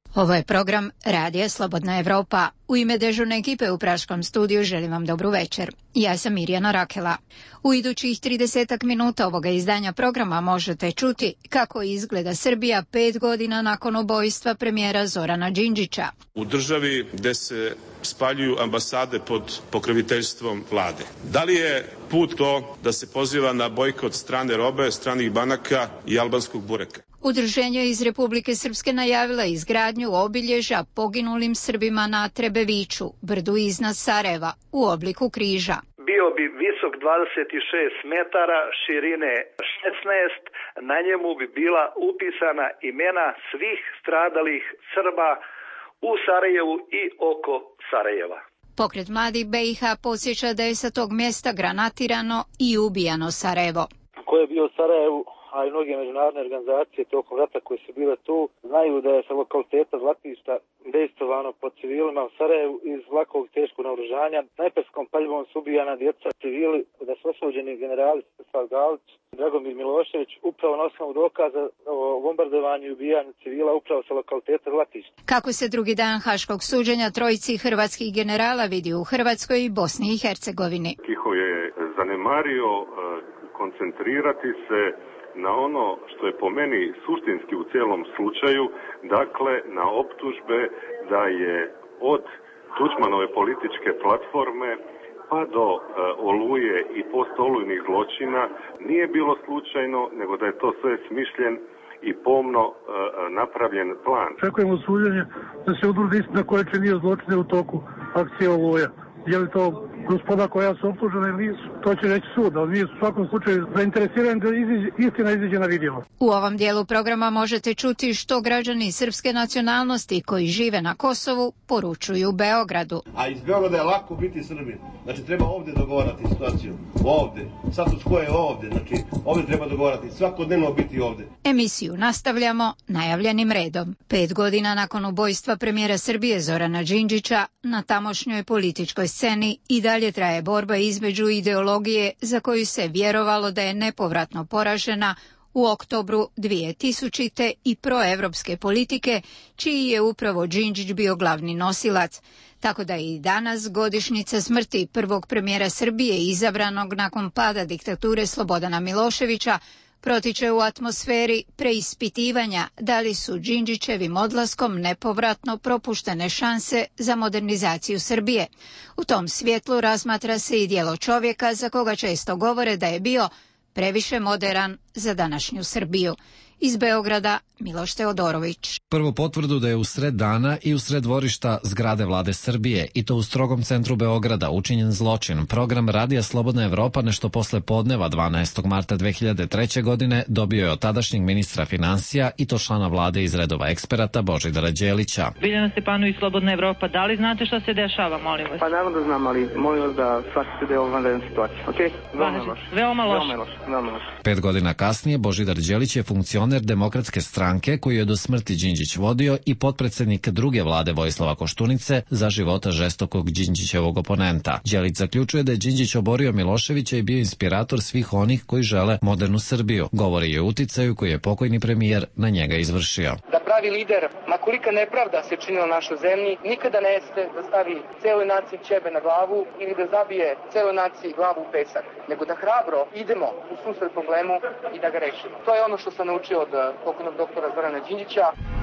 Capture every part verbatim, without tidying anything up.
Ovo je program Radija Slobodna Evropa. U ime dežurne ekipe u Praškom studiju želim vam dobru večer. Ja sam Mirjana Rakela. U idućih tridesetak minuta ovoga izdanja programa možete čuti kako izgleda Srbija pet godina nakon ubojstva premijera Zorana Đinđića. U državi gde se spaljuju ambasade pod pokroviteljstvom vlade. Da li je put to da se poziva na bojkot strane robe, stranih banaka i albanskog bureka? Udruženje iz Republike Srpske najavila izgradnju obilježja poginulim Srbima na Trebeviću, brdu iznad Sarajeva, u obliku križa. Bio bi visok dvadeset šest metara, širine šesnaest, na njemu bi bila upisana imena svih stradalih Srba u Sarajevu i oko Sarajeva. Pokret mladih B i H podsjeća da je sa tog mjesta granatirano i ubijano Sarajevo. Ko je bio u Sarajevu, a i mnoge međunarodne organizacije tokom rata koje su bile tu, znaju da je sa lokaliteta Zlatišta dejstvovano po civilima u Sarajevu iz lakog teškog naoružanja. Snajperskom paljbom su ubijana djeca civili, da su osuđeni generali Stefan Galić i Dragomir Milošević upravo na osnovu dokaza o bombardovanju i ubijanju civila upravo sa lokaliteta Zlatišta. Kako se drugi dan haškog suđenja trojici hrvatskih generala vidi u Hrvatskoj i Bosni i Hercegovini. Tiho je zanemario koncentrirati se na ono što je po meni suštinski u cijelom slučaju, dakle na optužbe da je od Tuđmanove političke platforme pa do e, Oluje i postolujnih zločina nije bilo slučajno, nego da je to sve smišljen i pomno e, napravljen plan. Čekujemo suđenje da se utvrdi istina koja činio zločine u toku akcije Oluja. Je li to gospoda koja su optužena ili nisu? To će reći sud, ali mi u svakom slučaju zainteresirani da istina izađe na vidjelo. U ovom dijelu programa možete čuti što građani srpske nacionalnosti koji žive na Kosovu poručuju Beogradu. A iz Beograda je lako biti Srbin. Znači treba ovdje dogovarati situaciju. Ovdje. Status quo je ovdje. Znači ovdje treba dogovarati. Svakodnevno biti ovdje. Emisiju nastavljamo najavljenim redom. Pet godina nakon ubojstva premijera Srbije Zorana Đinđića na tamošnjoj političkoj sceni i dalje traje borba između ideologije za koju se vjerovalo da je nepovratno poražena u oktobru dvije tisućite i proevropske politike, čiji je upravo Đinđić bio glavni nosilac. Tako da je i danas godišnjica smrti prvog premijera Srbije izabranog nakon pada diktature Slobodana Miloševića protiče u atmosferi preispitivanja da li su Đinđićevim odlaskom nepovratno propuštene šanse za modernizaciju Srbije. U tom svjetlu razmatra se i djelo čovjeka za koga često govore da je bio previše moderan za današnju Srbiju. Iz Beograda Miloš Teodorović. Prvu potvrdu da je usred dana i usred dvorišta zgrade vlade Srbije i to u strogom centru Beograda učinjen zločin. Program Radija Slobodna Evropa nešto posle podneva dvanaestog marta dve hiljade treće. godine dobio je od tadašnjeg ministra financija i to člana vlade iz redova eksperata Božidara Đelića. Biljana Stepanović, Slobodna Evropa, da li znate šta se dešava, molim vas? Pa naravno da znam, ali molim vas da shvatite da je ovo vanredna situacija. Okay? Veoma loš. Veoma loš. Veoma loš. Veoma loš. Pet godina kasnije Božidar Đelić je funkcioner Demokratske stranke koju je do smrti Đinđić vodio i potpredsednik druge vlade Vojislava Koštunice za života žestokog Đinđićevog oponenta. Đelić zaključuje da je Đinđić oborio Miloševića i bio inspirator svih onih koji žele modernu Srbiju. Govori i o uticaju koji je pokojni premijer na njega izvršio. Da pravi lider, ma kolika nepravda se činila našoj zemlji, nikada ne jeste da stavi celoj naciji ćebe na glavu ili da zabije celoj naciji glavu u pesak, nego da hrabro idemo u susret problemu i da ga rešimo. To je ono što sam naučio od pokojnog doktora Zorana Đinđića.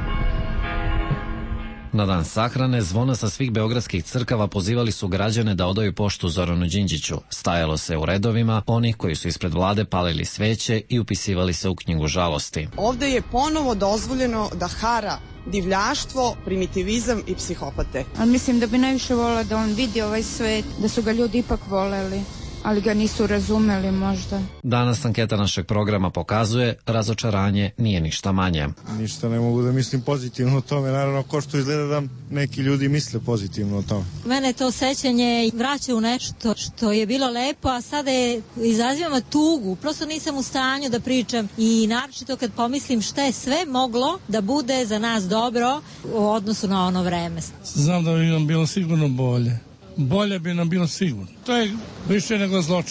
Na dan sahrane zvona sa svih beogradskih crkava pozivali su građane da odaju poštu Zoranu Đinđiću. Stajalo se u redovima onih koji su ispred vlade palili sveće i upisivali se u knjigu žalosti. Ovde je ponovo dozvoljeno da hara divljaštvo, primitivizam i psihopate. Ali mislim da bi najviše volila da on vidi ovaj svet, da su ga ljudi ipak voleli, ali ga nisu razumeli možda. Danas anketa našeg programa pokazuje razočaranje nije ništa manje. Ništa ne mogu da mislim pozitivno o tome, naravno ko što izgleda da neki ljudi misle pozitivno o tome. Mene to sećanje vraća u nešto što je bilo lepo, a sada je izaziva tugu. Prosto nisam u stanju da pričam i naročito kad pomislim šta je sve moglo da bude za nas dobro u odnosu na ono vreme. Znam da bi nam bilo sigurno bolje. Bolje bi nam bilo sigurno. To je više nego zločin.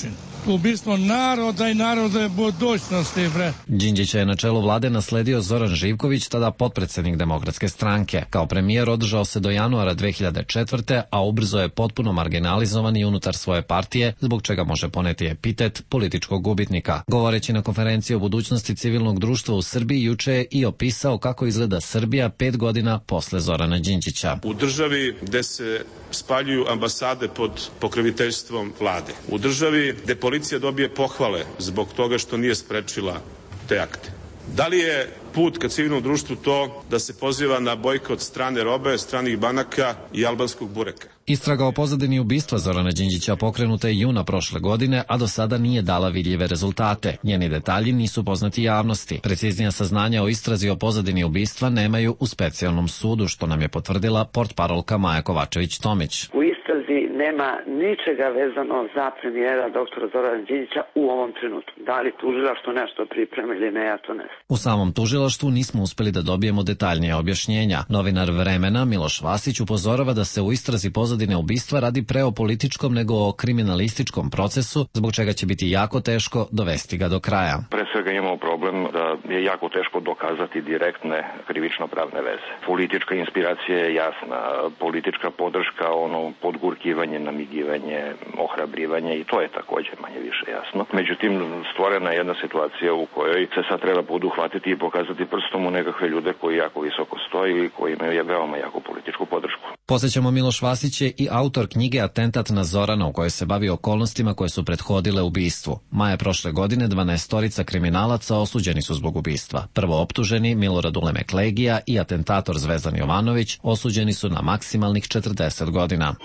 ubistvo naroda i narodove budućnosti, bre. Đinđića je na čelu vlade nasledio Zoran Živković, tada potpredsednik Demokratske stranke. Kao premijer održao se do januara dve hiljade četvrte. a ubrzo je potpuno marginalizovan i unutar svoje partije, zbog čega može poneti epitet političkog gubitnika. Govoreći na konferenciji o budućnosti civilnog društva u Srbiji, juče je i opisao kako izgleda Srbija pet godina posle Zorana Đinđića. U državi gde se spaljuju ambasade pod pokroviteljstvom vlade. U državi gde policija dobije pohvale zbog toga što nije sprečila te akte. Da li je put ka civilnom društvu to da se poziva na bojkot strane robe, stranih banaka i albanskog bureka? Istraga o pozadini ubistva Zorana Đinđića pokrenuta je juna prošle godine, a do sada nije dala vidljive rezultate. Njeni detalji nisu poznati javnosti. Preciznija saznanja o istrazi o pozadini ubistva nemaju u specijalnom sudu, što nam je potvrdila portparolka Maja Kovačević-Tomić. U istrazi nema ničega vezano za premijera doktora Zorana Đinđića u ovom trenutku. Da li tužilaštvo nešto priprema ili ne, ja to ne znam. U samom tužilaštvu nismo uspeli da dobijemo detaljnije objašnjenja. Novinar Vremena Miloš Vasić upozorava da se u istrazi pozadine ubistva radi pre o političkom nego o kriminalističkom procesu, zbog čega će biti jako teško dovesti ga do kraja. Pre svega imamo problem da je jako teško dokazati direktne krivično-pravne veze. Politička inspiracija je jasna, politička podrška, ono podgurkivanje, namigivanje, ohrabrivanje, i to je takođe manje više jasno. Međutim, stvorena je jedna situacija u kojoj se sad treba poduhvatiti i pokazati prstom u nekakve ljude koji jako visoko stoji i koji imaju veoma jako političku podršku. Posjećamo, Miloš Vasić je i autor knjige Atentat na Zorana, u kojoj se bavi okolnostima koje su prethodile ubistvu. Maje prošle godine dvanaestorica kriminalaca osuđeni su zbog ubistva. Prvo optuženi Milorad Ulemek Legija i atentator Zvezdan Jovanović osuđeni su na maksimalnih četrdeset godina.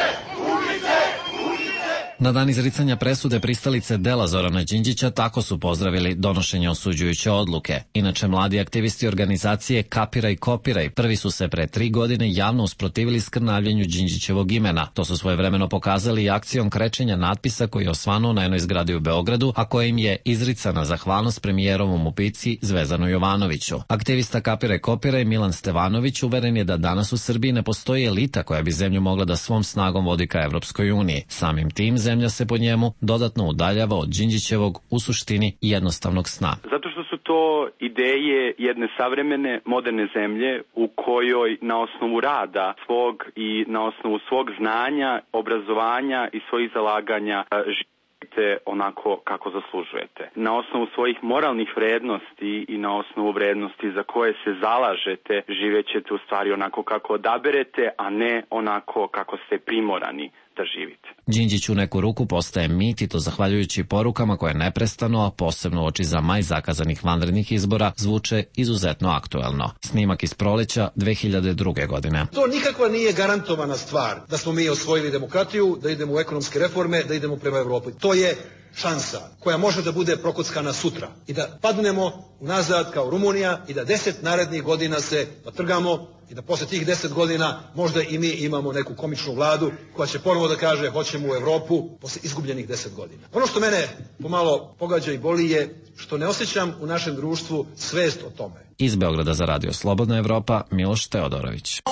Na dan izricanja presude pristalice dela Zorana Đinđića tako su pozdravili donošenje osuđujuće odluke. Inače, mladi aktivisti organizacije Kapiraj Kopiraj prvi su se pre tri godine javno usprotivili skrnavljenju Đinđićevog imena. To su svojevremeno pokazali i akcijom krečenja natpisa koji je osvanuo na jednoj zgradi u Beogradu, a kojim je izricana zahvalnost premijerovom ubici Zvezdanu Jovanoviću. Aktivista Kapiraj Kopiraj Milan Stevanović uveren je da danas u Srbiji ne postoji elita koja bi zemlju mogla da svom snagom vodi ka Evropskoj uniji. Samim tim zemlja se po njemu dodatno udaljava od Đinđićevog u suštini jednostavnog sna. Zato što su to ideje jedne savremene, moderne zemlje u kojoj na osnovu rada svog i na osnovu svog znanja, obrazovanja i svojih zalaganja živite onako kako zaslužujete. Na osnovu svojih moralnih vrednosti i na osnovu vrednosti za koje se zalažete, živećete u stvari onako kako odaberete, a ne onako kako ste primorani da živite. Đinđić u neku ruku postaje mit, i to zahvaljujući porukama koje neprestano, a posebno uoči za maj zakazanih vanrednih izbora, zvuče izuzetno aktuelno. Snimak iz proleća dve hiljade druge. godine. To nikakva nije garantovana stvar da smo mi osvojili demokratiju, da idemo u ekonomske reforme, da idemo prema Evropi. To je šansa koja može da bude prokockana sutra i da padnemo nazad kao Rumunija i da deset narednih godina se natrgamo i da posle tih deset godina možda i mi imamo neku komičnu vladu koja će ponovo da kaže hoćemo u Evropu posle izgubljenih deset godina. Ono što mene pomalo pogađa i boli je što ne osjećam u našem društvu svest o tome. Iz Beograda za Radio Slobodna Evropa, Miloš Teodorović.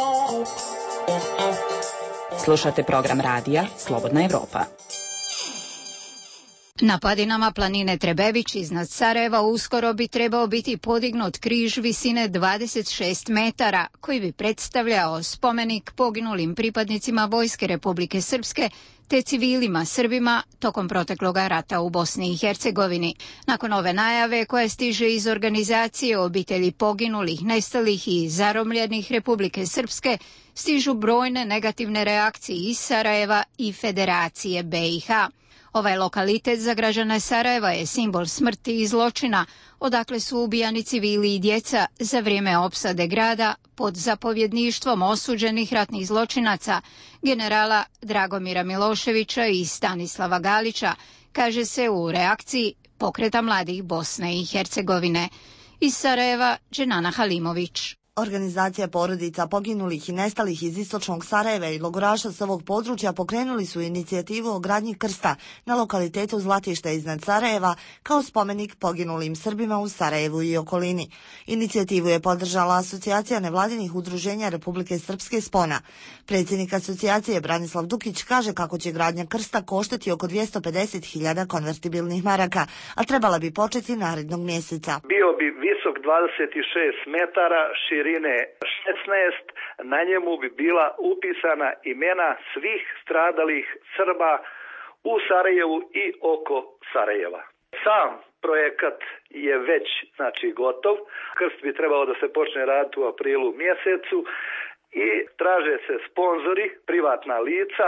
Slušate program radija Slobodna Evropa. Na padinama planine Trebević iznad Sarajeva uskoro bi trebao biti podignut križ visine dvadeset šest metara, koji bi predstavljao spomenik poginulim pripadnicima Vojske Republike Srpske te civilima Srbima tokom protekloga rata u Bosni i Hercegovini. Nakon ove najave koja stiže iz organizacije obitelji poginulih, nestalih i zaromljenih Republike Srpske, stižu brojne negativne reakcije iz Sarajeva i Federacije B i H. Ovaj lokalitet za građane Sarajeva je simbol smrti i zločina, odakle su ubijani civili i djeca za vrijeme opsade grada pod zapovjedništvom osuđenih ratnih zločinaca, generala Dragomira Miloševića i Stanislava Galića, kaže se u reakciji Pokreta mladih Bosne i Hercegovine. Iz Sarajeva, Dženana Halimović. Organizacija porodica poginulih i nestalih iz istočnog Sarajeva i logoraša s ovog područja pokrenuli su inicijativu o gradnji krsta na lokalitetu Zlatište iznad Sarajeva kao spomenik poginulim Srbima u Sarajevu i okolini. Inicijativu je podržala Asocijacija nevladinih udruženja Republike Srpske Spona. Predsjednik asocijacije Branislav Dukić kaže kako će gradnja krsta koštati oko dvjesto pedeset hiljada konvertibilnih maraka, a trebala bi početi narednog mjeseca. Bio bi visok dvadeset šest metara, širine šesnaest, na njemu bi bila upisana imena svih stradalih Srba u Sarajevu i oko Sarajeva. Sam projekat je već znači gotov. Krst bi trebao da se počne raditi u aprilu mjesecu i traže se sponzori, privatna lica,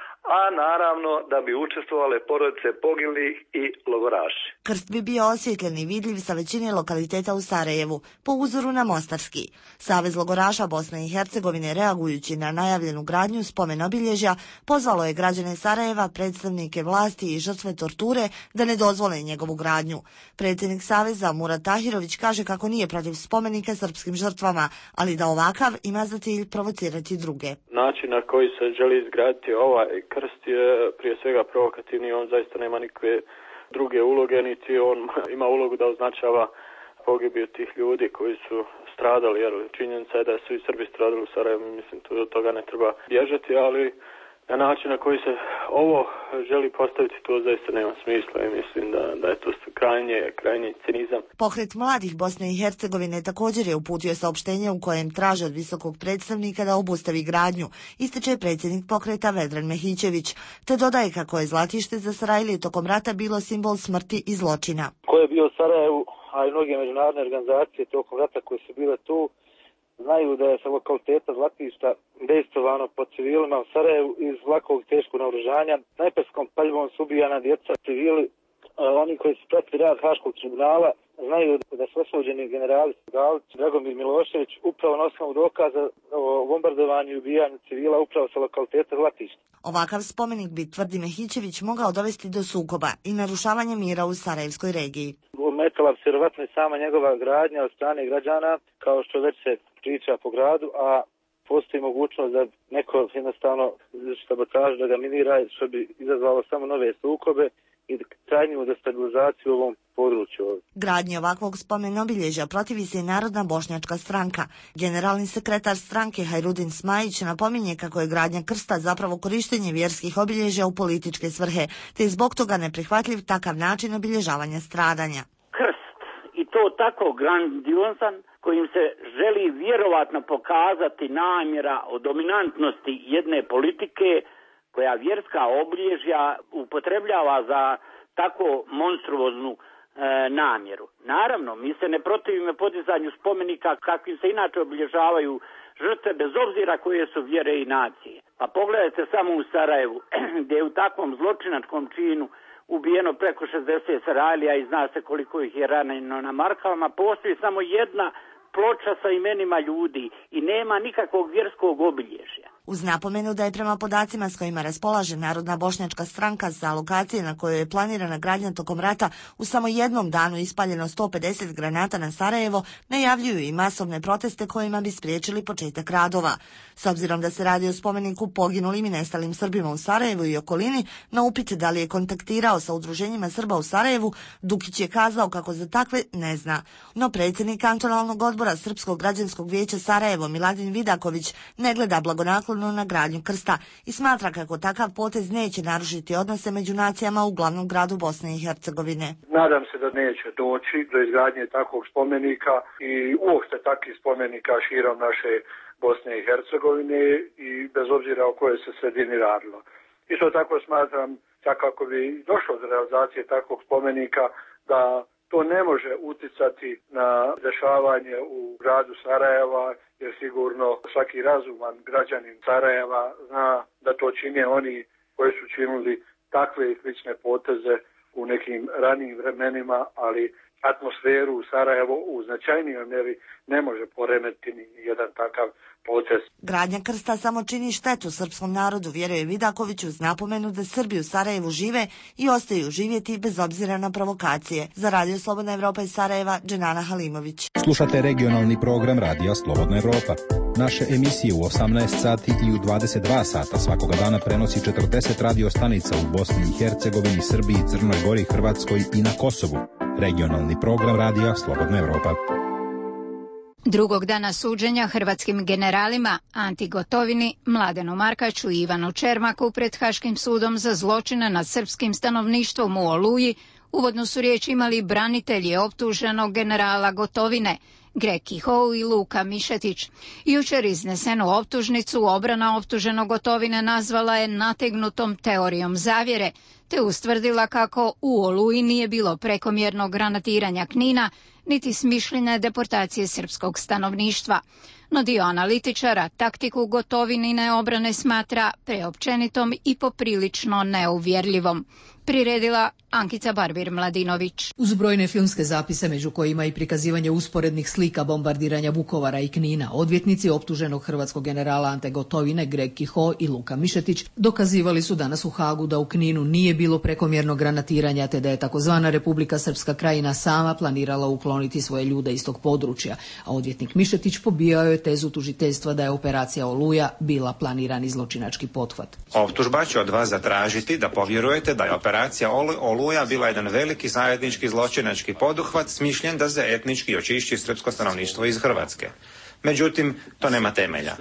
a naravno da bi učestvovale porodice poginulih i logoraši. Krst bi bio osvjetljen i vidljiv sa većine lokaliteta u Sarajevu, po uzoru na Mostarski. Savez logoraša Bosne i Hercegovine, reagujući na najavljenu gradnju spomen obilježja, pozvalo je građane Sarajeva, predstavnike vlasti i žrtve torture da ne dozvole njegovu gradnju. Predsjednik Saveza Murat Tahirović kaže kako nije protiv spomenika srpskim žrtvama, ali da ovakav ima za cilj provocirati druge. Način na koji se želi izgraditi ovaj krst je prije svega provokativni, on zaista nema nikakve druge uloge, niti on ima ulogu da označava pogibiju tih ljudi koji su stradali, jer činjenica je da su i Srbi stradali u Sarajevu, mislim tu od toga ne treba bježati, ali na način na koji se ovo želi postaviti, to zaista nema smisla i mislim da, da je to krajnje, krajnji cinizam. Pokret mladih Bosne i Hercegovine također je uputio saopštenje u kojem traže od visokog predstavnika da obustavi gradnju, ističe predsjednik pokreta Vedran Mehićević, te dodaje kako je Zlatište za Sarajlije tokom rata bilo simbol smrti i zločina. Ko je bio u Sarajevu, a i mnoge međunarodne organizacije tokom rata koje su bile tu, znaju da je sa lokaliteta Zlatišta dejstvovano po civilima u Sarajevu iz lakog teškog naoružanja. Snajperskom paljbom su ubijana djeca, civili. Oni koji su pratili rad Haškog tribunala znaju da su osuđeni generali Galić, Dragomir Milošević upravo na osnovu dokaza o bombardovanju i ubijanju civila upravo sa lokaliteta Zlatišta. Ovakav spomenik bi, tvrdi Mehićević, mogao dovesti do sukoba i narušavanja mira u Sarajevskoj regiji. Ometala bi se vjerovatno i sama njegova gradnja od strane građana, kao što već se priča po gradu, a postoji mogućnost da neko jednostavno sabotaž da ga minira, što bi izazvalo samo nove sukobe i trajniju destabilizaciju u ovom području. Gradnji ovakvog spomen obilježja protivi se i Narodna bošnjačka stranka. Generalni sekretar stranke Hajrudin Smajić napominje kako je gradnja krsta zapravo korištenje vjerskih obilježja u političke svrhe, te je zbog toga neprihvatljiv takav način obilježavanja stradanja. Krst, i to tako grandiozan, kojim se želi vjerovatno pokazati namjera o dominantnosti jedne politike koja vjerska obilježja upotrebljava za tako monstruoznu e, namjeru. Naravno, mi se ne protivimo podizanju spomenika kakvim se inače obilježavaju žrtve bez obzira koje su vjere i nacije. Pa pogledajte samo u Sarajevu gdje je u takvom zločinačkom činu ubijeno preko šezdeset Sarajlija i zna se koliko ih je ranjeno na markavama. Postoji samo jedna ploča sa imenima ljudi i nema nikakvog vjerskog obilježja. Uz napomenu da je prema podacima s kojima raspolaže Narodna bošnjačka stranka sa lokacije na kojoj je planirana gradnja tokom rata u samo jednom danu ispaljeno sto pedeset granata na Sarajevo, najavljuju i masovne proteste kojima bi spriječili početak radova. S obzirom da se radi o spomeniku poginulim i nestalim Srbima u Sarajevu i okolini, na upit da li je kontaktirao sa udruženjima Srba u Sarajevu, Dukić je kazao kako za takve ne zna. No predsjednik kantonalnog odbora Srpskog građanskog vijeća Sarajevo Miladin Vidaković ne gleda blagonaklono na gradnju krsta i smatra kako takav potez neće narušiti odnose među nacijama u glavnom gradu Bosne i Hercegovine. Nadam se da neće doći do izgradnje takvog spomenika i uopšte takvih spomenika širom naše Bosne i Hercegovine i bez obzira o kojoj se sredini radilo. Isto tako smatram da kako bi došlo do realizacije takvog spomenika da to ne može uticati na dešavanje u gradu Sarajeva, jer sigurno svaki razuman građanin Sarajeva zna da to čine oni koji su činili takve slične poteze u nekim ranijim vremenima, ali atmosferu u Sarajevu u značajnijoj mjeri ne može poremetiti ni jedan takav proces. Gradnja krsta samo čini štetu srpskom narodu, vjeruje Vidaković, uz napomenu da Srbi u Sarajevu žive i ostaju živjeti bez obzira na provokacije. Za Radio Slobodna Evropa iz Sarajeva, Dženana Halimović. Slušate regionalni program Radija Slobodna Evropa. Naše emisije u osamnaest sati i u dvadeset dva sata svakoga dana prenosi četrdeset radio stanica u Bosni i Hercegovini, Srbiji, Crnoj Gori, Hrvatskoj i na Kosovu. Regionalni program Radija Slobodna Evropa. Drugog dana suđenja hrvatskim generalima Anti Gotovini, Mladenu Markaću i Ivanu Čermaku pred Haškim sudom za zločine nad srpskim stanovništvom u Oluji, uvodno su riječ imali branitelji optuženog generala Gotovine, Greg Kihou i Luka Mišetić. Jučer iznesenu optužnicu obrana optuženog Gotovine nazvala je nategnutom teorijom zavjere, te ustvrdila kako u Oluji nije bilo prekomjernog granatiranja Knina, niti smišljene deportacije srpskog stanovništva. No dio analitičara taktiku Gotovinine obrane smatra preopćenitom i poprilično neuvjerljivom. Priredila Ankica Barbir-Mladinović. Uz brojne filmske zapise, među kojima i prikazivanje usporednih slika bombardiranja Vukovara i Knina, odvjetnici optuženog hrvatskog generala Ante Gotovine, Greg Kihou i Luka Mišetić, dokazivali su danas u Hagu da u Kninu nije bilo prekomjernog granatiranja, te da je takozvana Republika Srpska Krajina sama planirala ukloniti svoje ljude iz tog područja, a odvjetnik Mišetić pobijao je tezu tužiteljstva da je operacija Oluja bila planirani zločinački pothvat. Optužba će od vas zatražiti da povjerujete da je operacija Oluja bila jedan veliki zajednički zločinački poduhvat smišljen da se etnički očišći srpsko stanovništvo iz Hrvatske. Međutim, to nema temelja.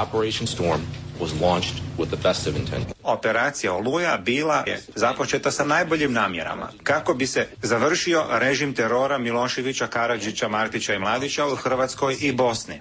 Operacija Oluja bila je započeta sa najboljim namjerama kako bi se završio režim terora Miloševića, Karadžića, Martića i Mladića u Hrvatskoj i Bosni,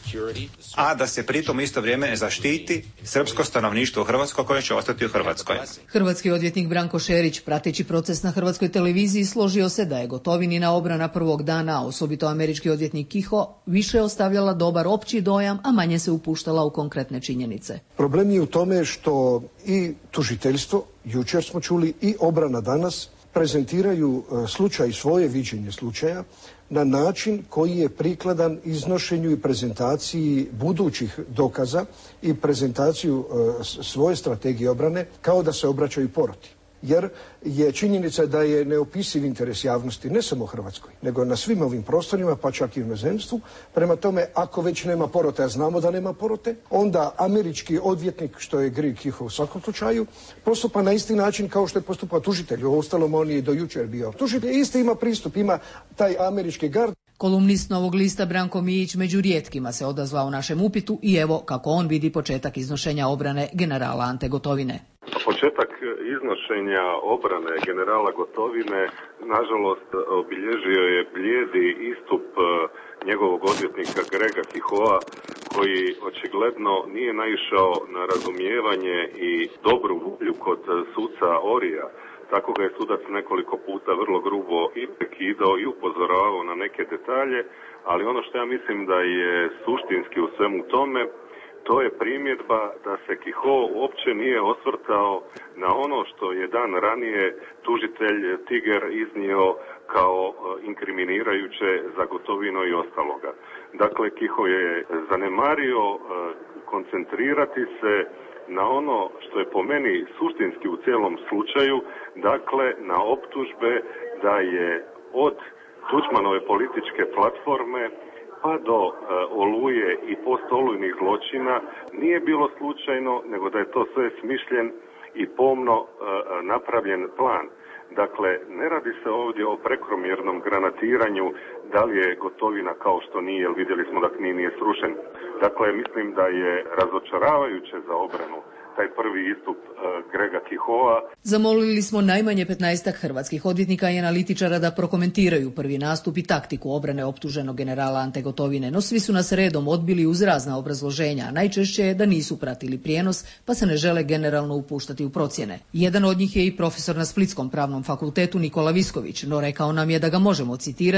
a da se pritom isto vrijeme zaštiti srpsko stanovništvo u Hrvatskoj koje će ostati u Hrvatskoj. Hrvatski odvjetnik Branko Šerić, prateći proces na hrvatskoj televiziji, složio se da je Gotovinina obrana prvog dana, a osobito američki odvjetnik Kihou, više ostavljala dobar opći dojam, a manje se upuštala u konkretne činjenice. Problem je u tome što i tužiteljstvo, jučer smo čuli, i obrana danas prezentiraju slučaj, svoje viđenje slučaja na način koji je prikladan iznošenju i prezentaciji budućih dokaza i prezentaciju e, svoje strategije obrane kao da se obraćaju poroti. Jer je činjenica da je neopisiv interes javnosti ne samo u Hrvatskoj, nego na svim ovim prostorima, pa čak i u inozemstvu. Prema tome, ako već nema porote, a znamo da nema porote, onda američki odvjetnik, što je Greg Kihou u svakom slučaju, postupa na isti način kao što je postupa tužitelj. U ostalom, on je do jučer bio tužitelj. Isti ima pristup, ima taj američki gard. Kolumnist Novog lista Branko Mijić među rijetkima se odazvao u našem upitu i evo kako on vidi početak iznošenja obrane generala Ante Gotovine. Početak iznošenja obrane generala Gotovine nažalost obilježio je blijedi istup njegovog odvjetnika Grega Kihoua, koji očigledno nije naišao na razumijevanje i dobru volju kod suca Orija. Tako ga je sudac nekoliko puta vrlo grubo i prekidao i upozoravao na neke detalje, ali ono što ja mislim da je suštinski u svemu tome, to je primjedba da se Kihou uopće nije osvrtao na ono što je dan ranije tužitelj Tiger iznio kao inkriminirajuće za Gotovinu i ostaloga. Dakle, Kihou je zanemario koncentrirati se na ono što je po meni suštinski u cijelom slučaju, dakle na optužbe da je od Tuđmanove političke platforme pa do e, Oluje i postolujnih zločina nije bilo slučajno, nego da je to sve smišljen i pomno e, napravljen plan. Dakle, ne radi se ovdje o prekomjernom granatiranju, da li je Gotovina kao što nije, jer vidjeli smo da Knin nije srušen. Dakle, mislim da je razočaravajuće za obranu taj prvi istup uh, Grega Kihoua. Zamolili smo najmanje petnaestak hrvatskih odvjetnika i analitičara da prokomentiraju prvi nastup i taktiku obrane optuženog generala Ante Gotovine, no svi su nas redom odbili uz razna obrazloženja, a najčešće je da nisu pratili prijenos, pa se ne žele generalno upuštati u procjene. Jedan od njih je i profesor na Splitskom pravnom fakultetu Nikola Visković, no rekao nam je da ga možemo citirati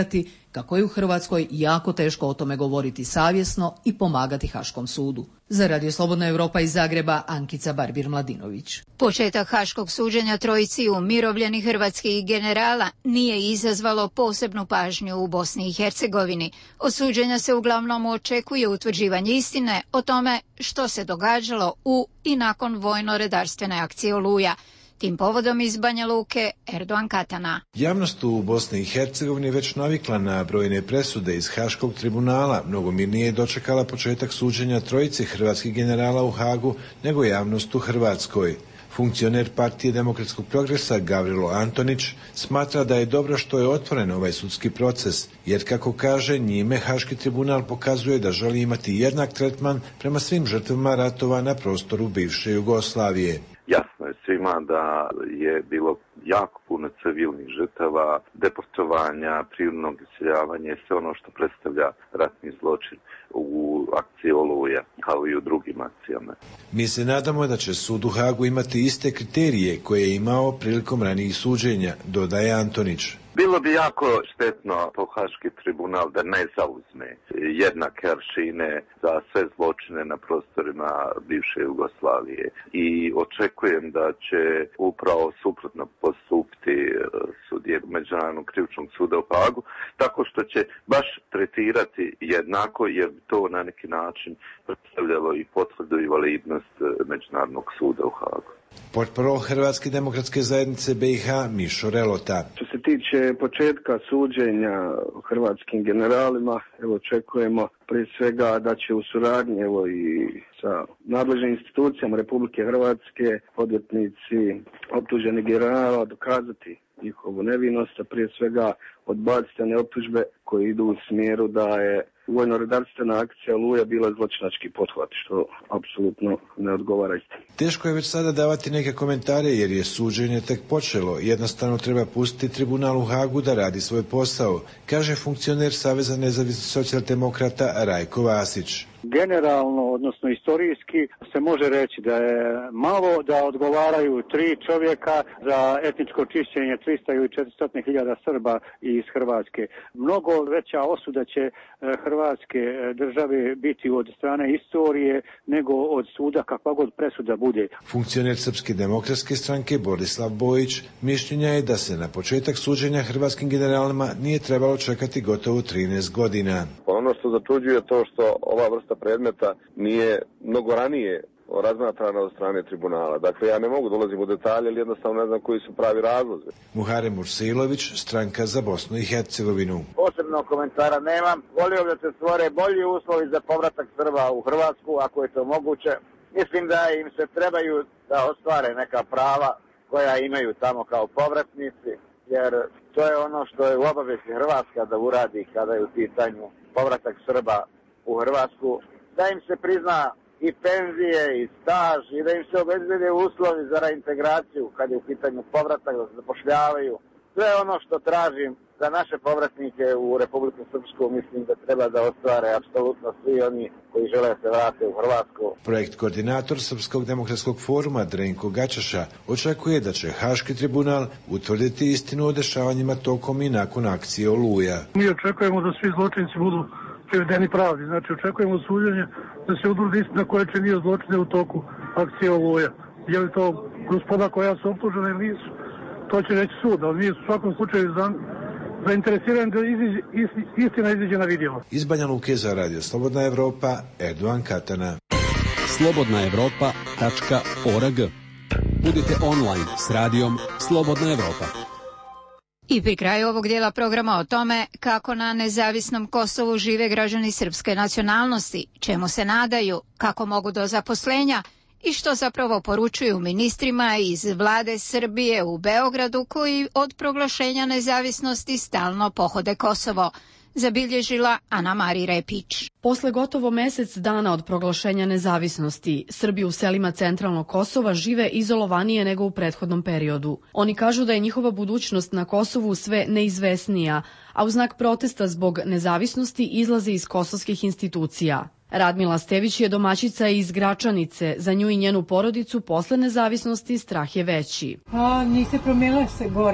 kako je u Hrvatskoj jako teško o tome govoriti savjesno i pomagati Haškom sudu. Za Radio Slobodna Evropa iz Zagreba, Ankica Barbir-Mladinović. Početak haškog suđenja trojici umirovljenih hrvatskih generala nije izazvalo posebnu pažnju u Bosni i Hercegovini. Od suđenja se uglavnom očekuje utvrđivanje istine o tome što se događalo u i nakon vojno-redarstvene akcije Oluja. Tim povodom iz Banja Luke, Erdogan Katana. Javnost u Bosni i Hercegovini već navikla na brojne presude iz Haškog tribunala. Mnogo mirnije je dočekala početak suđenja trojice hrvatskih generala u Hagu nego javnost u Hrvatskoj. Funkcioner Partije demokratskog progresa Gavrilo Antonić smatra da je dobro što je otvoren ovaj sudski proces, jer kako kaže, njime Haški tribunal pokazuje da želi imati jednak tretman prema svim žrtvama ratova na prostoru bivše Jugoslavije. Jasno je svima da je bilo jako puno civilnih žrtava, deportovanja, prirodnog iseljavanja i sve ono što predstavlja ratni zločin u akciji Oluja, kao i u drugim akcijama. Mi se nadamo da će sud u Hagu imati iste kriterije koje je imao prilikom ranijih suđenja, dodaje Antonić. Bilo bi jako štetno po Haški tribunal da ne zauzme jednake aršine za sve zločine na prostorima bivše Jugoslavije i očekujem da će upravo suprotno postupiti sudije Međunarodnog krivičnog suda u Hagu, tako što će baš tretirati jednako, jer bi to na neki način predstavljalo i potvrdu i validnost Međunarodnog suda u Hagu. Portparol Hrvatske demokratske zajednice B i H Mišo Relota. Što se tiče početka suđenja hrvatskim generalima, evo očekujemo prije svega da će u suradnji evo i sa nadležnim institucijama Republike Hrvatske odvjetnici optuženih generala dokazati njihovu nevinost, a prije svega odbaciti one optužbe koje idu u smjeru da je vojno-redarstvena akcija Oluja bila zločinački pothvat, što apsolutno ne odgovara istini. Teško je već sada davati neke komentare jer je suđenje tek počelo. Jednostavno treba pustiti tribunal u Hagu da radi svoj posao, kaže funkcioner Saveza nezavisnih socijaldemokrata Rajko Vasić. Generalno, odnosno istorijski, se može reći da je malo da odgovaraju tri čovjeka za etničko čišćenje tristo ili četiristo hiljada Srba iz Hrvatske. Mnogo veća osuda će Hrvatske države biti od strane istorije nego od suda, kakva god presuda bude. Funkcioner Srpske demokratske stranke Borislav Bojić mišljenja je da se na početak suđenja hrvatskim generalima nije trebalo čekati gotovo trinaest godina. Ono što začuđuje je to što ova vrsta predmeta nije mnogo ranije razmatrana od strane tribunala. Dakle, ja ne mogu dolazim u detalje, ali jednostavno ne znam koji su pravi razlozi. Muharem Mursilović, Stranka za Bosnu i Hercegovinu. Posebno komentara nemam. Volio da se stvore bolji uslovi za povratak Srba u Hrvatsku, ako je to moguće. Mislim da im se trebaju da ostvare neka prava koja imaju tamo kao povratnici, jer to je ono što je u obavezi Hrvatska da uradi kada je u pitanju povratak Srba u Hrvatsku, da im se prizna i penzije i staž i da im se obezbede uslovi za reintegraciju kad je u pitanju povratak, da se zapošljavaju. Sve ono što tražim za naše povratnike u Republiku Srpsku, mislim da treba da ostvare apsolutno svi oni koji žele da se vrate u Hrvatsku. Projekt koordinator Srpskog demokratskog foruma Drenko Gačaša očekuje da će Haški tribunal utvrditi istinu o dešavanjima tokom i nakon akcije Oluja. Mi očekujemo da svi zločinci budu privedeni pravdi. Znači, očekujemo suđenje da se utvrdi istina koja je činio zločine u toku akcije Oluja. Je li to gospoda koja su optužena ili nisu? To će reći sud, ali mi u svakom slučaju za, zainteresirani da iziđe, istina iziđe na vidjelo. Iz Banja Luke za Radio Slobodna Evropa, Erdogan Katana. slobodna evropa tačka org. Budite online s radijom Slobodna Evropa. I pri kraju ovog dijela programa o tome kako na nezavisnom Kosovu žive građani srpske nacionalnosti, čemu se nadaju, kako mogu do zaposlenja i što zapravo poručuju ministrima iz vlade Srbije u Beogradu koji od proglašenja nezavisnosti stalno pohode Kosovo, zabilježila Ana Mari Repić. Posle gotovo mesec dana od proglašenja nezavisnosti, Srbi u selima centralnog Kosova žive izolovanije nego u prethodnom periodu. Oni kažu da je njihova budućnost na Kosovu sve neizvesnija, a u znak protesta zbog nezavisnosti izlaze iz kosovskih institucija. Radmila Stević je domaćica iz Gračanice. Za nju i njenu porodicu posle nezavisnosti strah je veći. A, nije se promijenilo se gore.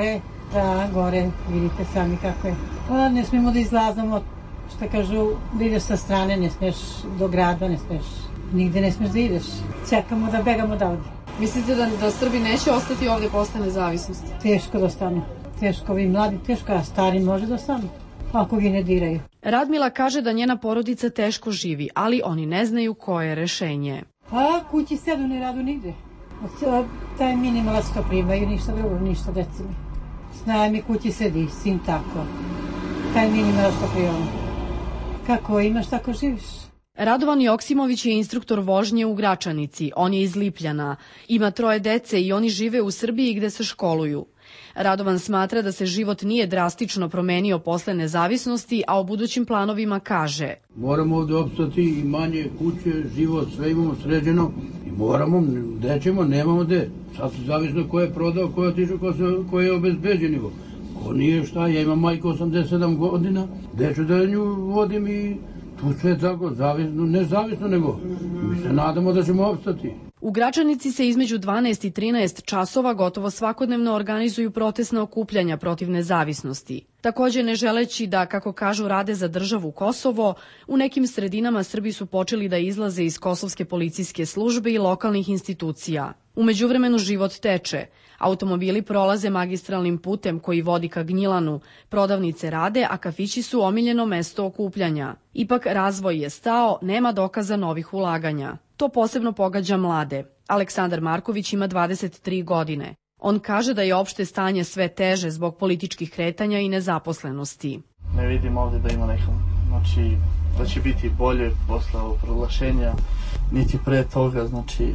Da, gore, vidite sami kako je. Pa ne smijemo da izlazamo, što kažu, da ideš sa strane, ne smiješ do grada, ne smiješ, nigde ne smiješ da ideš. Čekamo da begamo odavde. Mislite da, da Srbi neće ostati ovde posle nezavisnosti? Teško da ostanu. Teško, vi mladi, teško, a stari može da ostanu, ako vi ne diraju. Radmila kaže da njena porodica teško živi, ali oni ne znaju koje je rešenje. A kući sedu ne radu nigde. Taj minimalac to primaju, ništa drugo, ništa deci mi. Snaje mi kući sedi, sin tako. Taj minimalac to primaju. Kako imaš, tako živiš. Radovan Joksimović je instruktor vožnje u Gračanici. On je iz Lipljana. Ima troje dece i oni žive u Srbiji gde se školuju. Radovan smatra da se život nije drastično promenio posle nezavisnosti, a o budućim planovima kaže: Moramo ovde opstati, imanje, kuće, život, sve imamo sređeno i moramo, gde ćemo, nemamo gde. Sad se zavisno ko je prodao, ko je otišao, ko, ko je obezbeđen. Ko nije šta, ja imam majku osamdeset sedam godina, gde ću da nju vodim i tu sve tako, zavisno, ne zavisno nego, mi se nadamo da ćemo opstati. U Gračanici se između dvanaest i trinaest časova gotovo svakodnevno organizuju protestna okupljanja protiv nezavisnosti. Takođe, ne želeći da, kako kažu, rade za državu Kosovo, u nekim sredinama Srbi su počeli da izlaze iz kosovske policijske službe i lokalnih institucija. U međuvremenu život teče. Automobili prolaze magistralnim putem koji vodi ka Gnjilanu, prodavnice rade, a kafići su omiljeno mesto okupljanja. Ipak razvoj je stao, nema dokaza novih ulaganja. To posebno pogađa mlade. Aleksandar Marković ima dvadeset tri godine. On kaže da je opšte stanje sve teže zbog političkih kretanja i nezaposlenosti. Ne vidim ovde da ima neka, znači da će biti bolje posle ovog proglašenja, niti pre toga, znači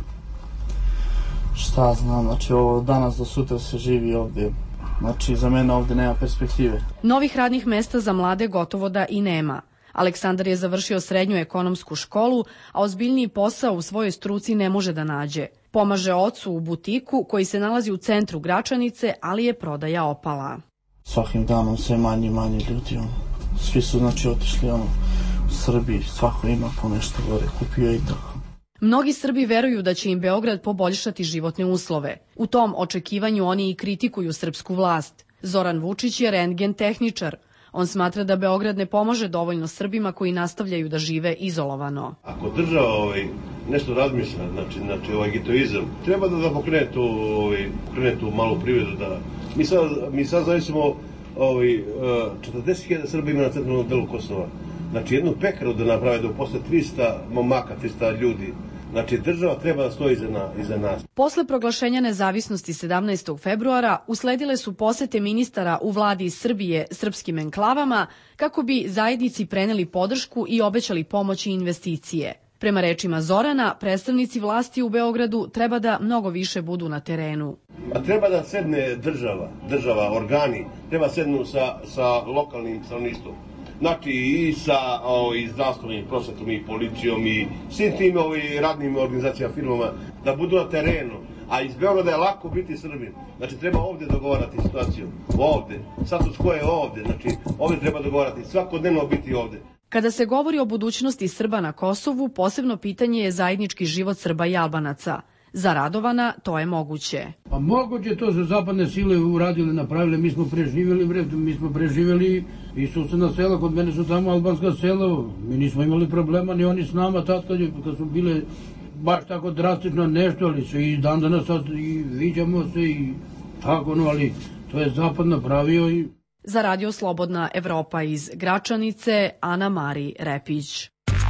šta znam, znači ovo danas do sutra se živi ovde, znači za mene ovde nema perspektive. Novih radnih mesta za mlade gotovo da i nema. Aleksandar je završio srednju ekonomsku školu, a ozbiljniji posao u svojoj struci ne može da nađe. Pomaže ocu u butiku koji se nalazi u centru Gračanice, ali je prodaja opala. Svakim danom sve manje i manje ljudi, ono. Svi su znači otišli ono, u Srbiji, svako ima po nešto gore, kupio i tako. Mnogi Srbi veruju da će im Beograd poboljšati životne uslove. U tom očekivanju oni i kritikuju srpsku vlast. Zoran Vučić je rentgen tehničar. On smatra da Beograd ne pomaže dovoljno Srbima koji nastavljaju da žive izolovano. Ako država ovaj, nešto razmišlja, znači, znači ovaj getoizam, treba da, da pokrene tu, ovaj, pokrene tu malu privredu. Da... Mi, sad, mi sad zavisimo ovaj, četrdeset hiljada Srba ima na centralnom delu Kosova. Znači jednu pekaru da naprave da uposle trista momaka, trista ljudi. Znači, država treba da stoji iza, na, iza nas. Posle proglašenja nezavisnosti sedamnaestog februara usledile su posete ministara u vladi Srbije srpskim enklavama kako bi zajednici preneli podršku i obećali pomoć i investicije. Prema rečima Zorana, predstavnici vlasti u Beogradu treba da mnogo više budu na terenu. A treba da sedne država, država, organi, treba sednu sa, sa lokalnim stanovništvom. Znači i sa o, i zdravstvom i prosvetom i policijom i svim tim ovi, radnim organizacijama, firmama da budu na terenu. A iz Beograda je lako biti Srbin. Znači treba ovde dogovarati situaciju. Ovde. Status ko je ovde. Znači ovde treba dogovarati. Svakodnevno biti ovde. Kada se govori o budućnosti Srba na Kosovu, posebno pitanje je zajednički život Srba i Albanaca. Za Radovana to je moguće. Pa moguće, to su zapadne sile uradile, napravile, mi smo preživjeli, bre, mi smo preživjeli i susedna sela, kod mene su tamo albanska sela, mi nismo imali problema, ni oni s nama, tad kad, kad su bile baš tako drastično nešto, ali se i dan danas i viđamo se i tako, no, ali to je zapad napravio i... Za Radio Slobodna Evropa iz Gračanice, Ana Mari Repić.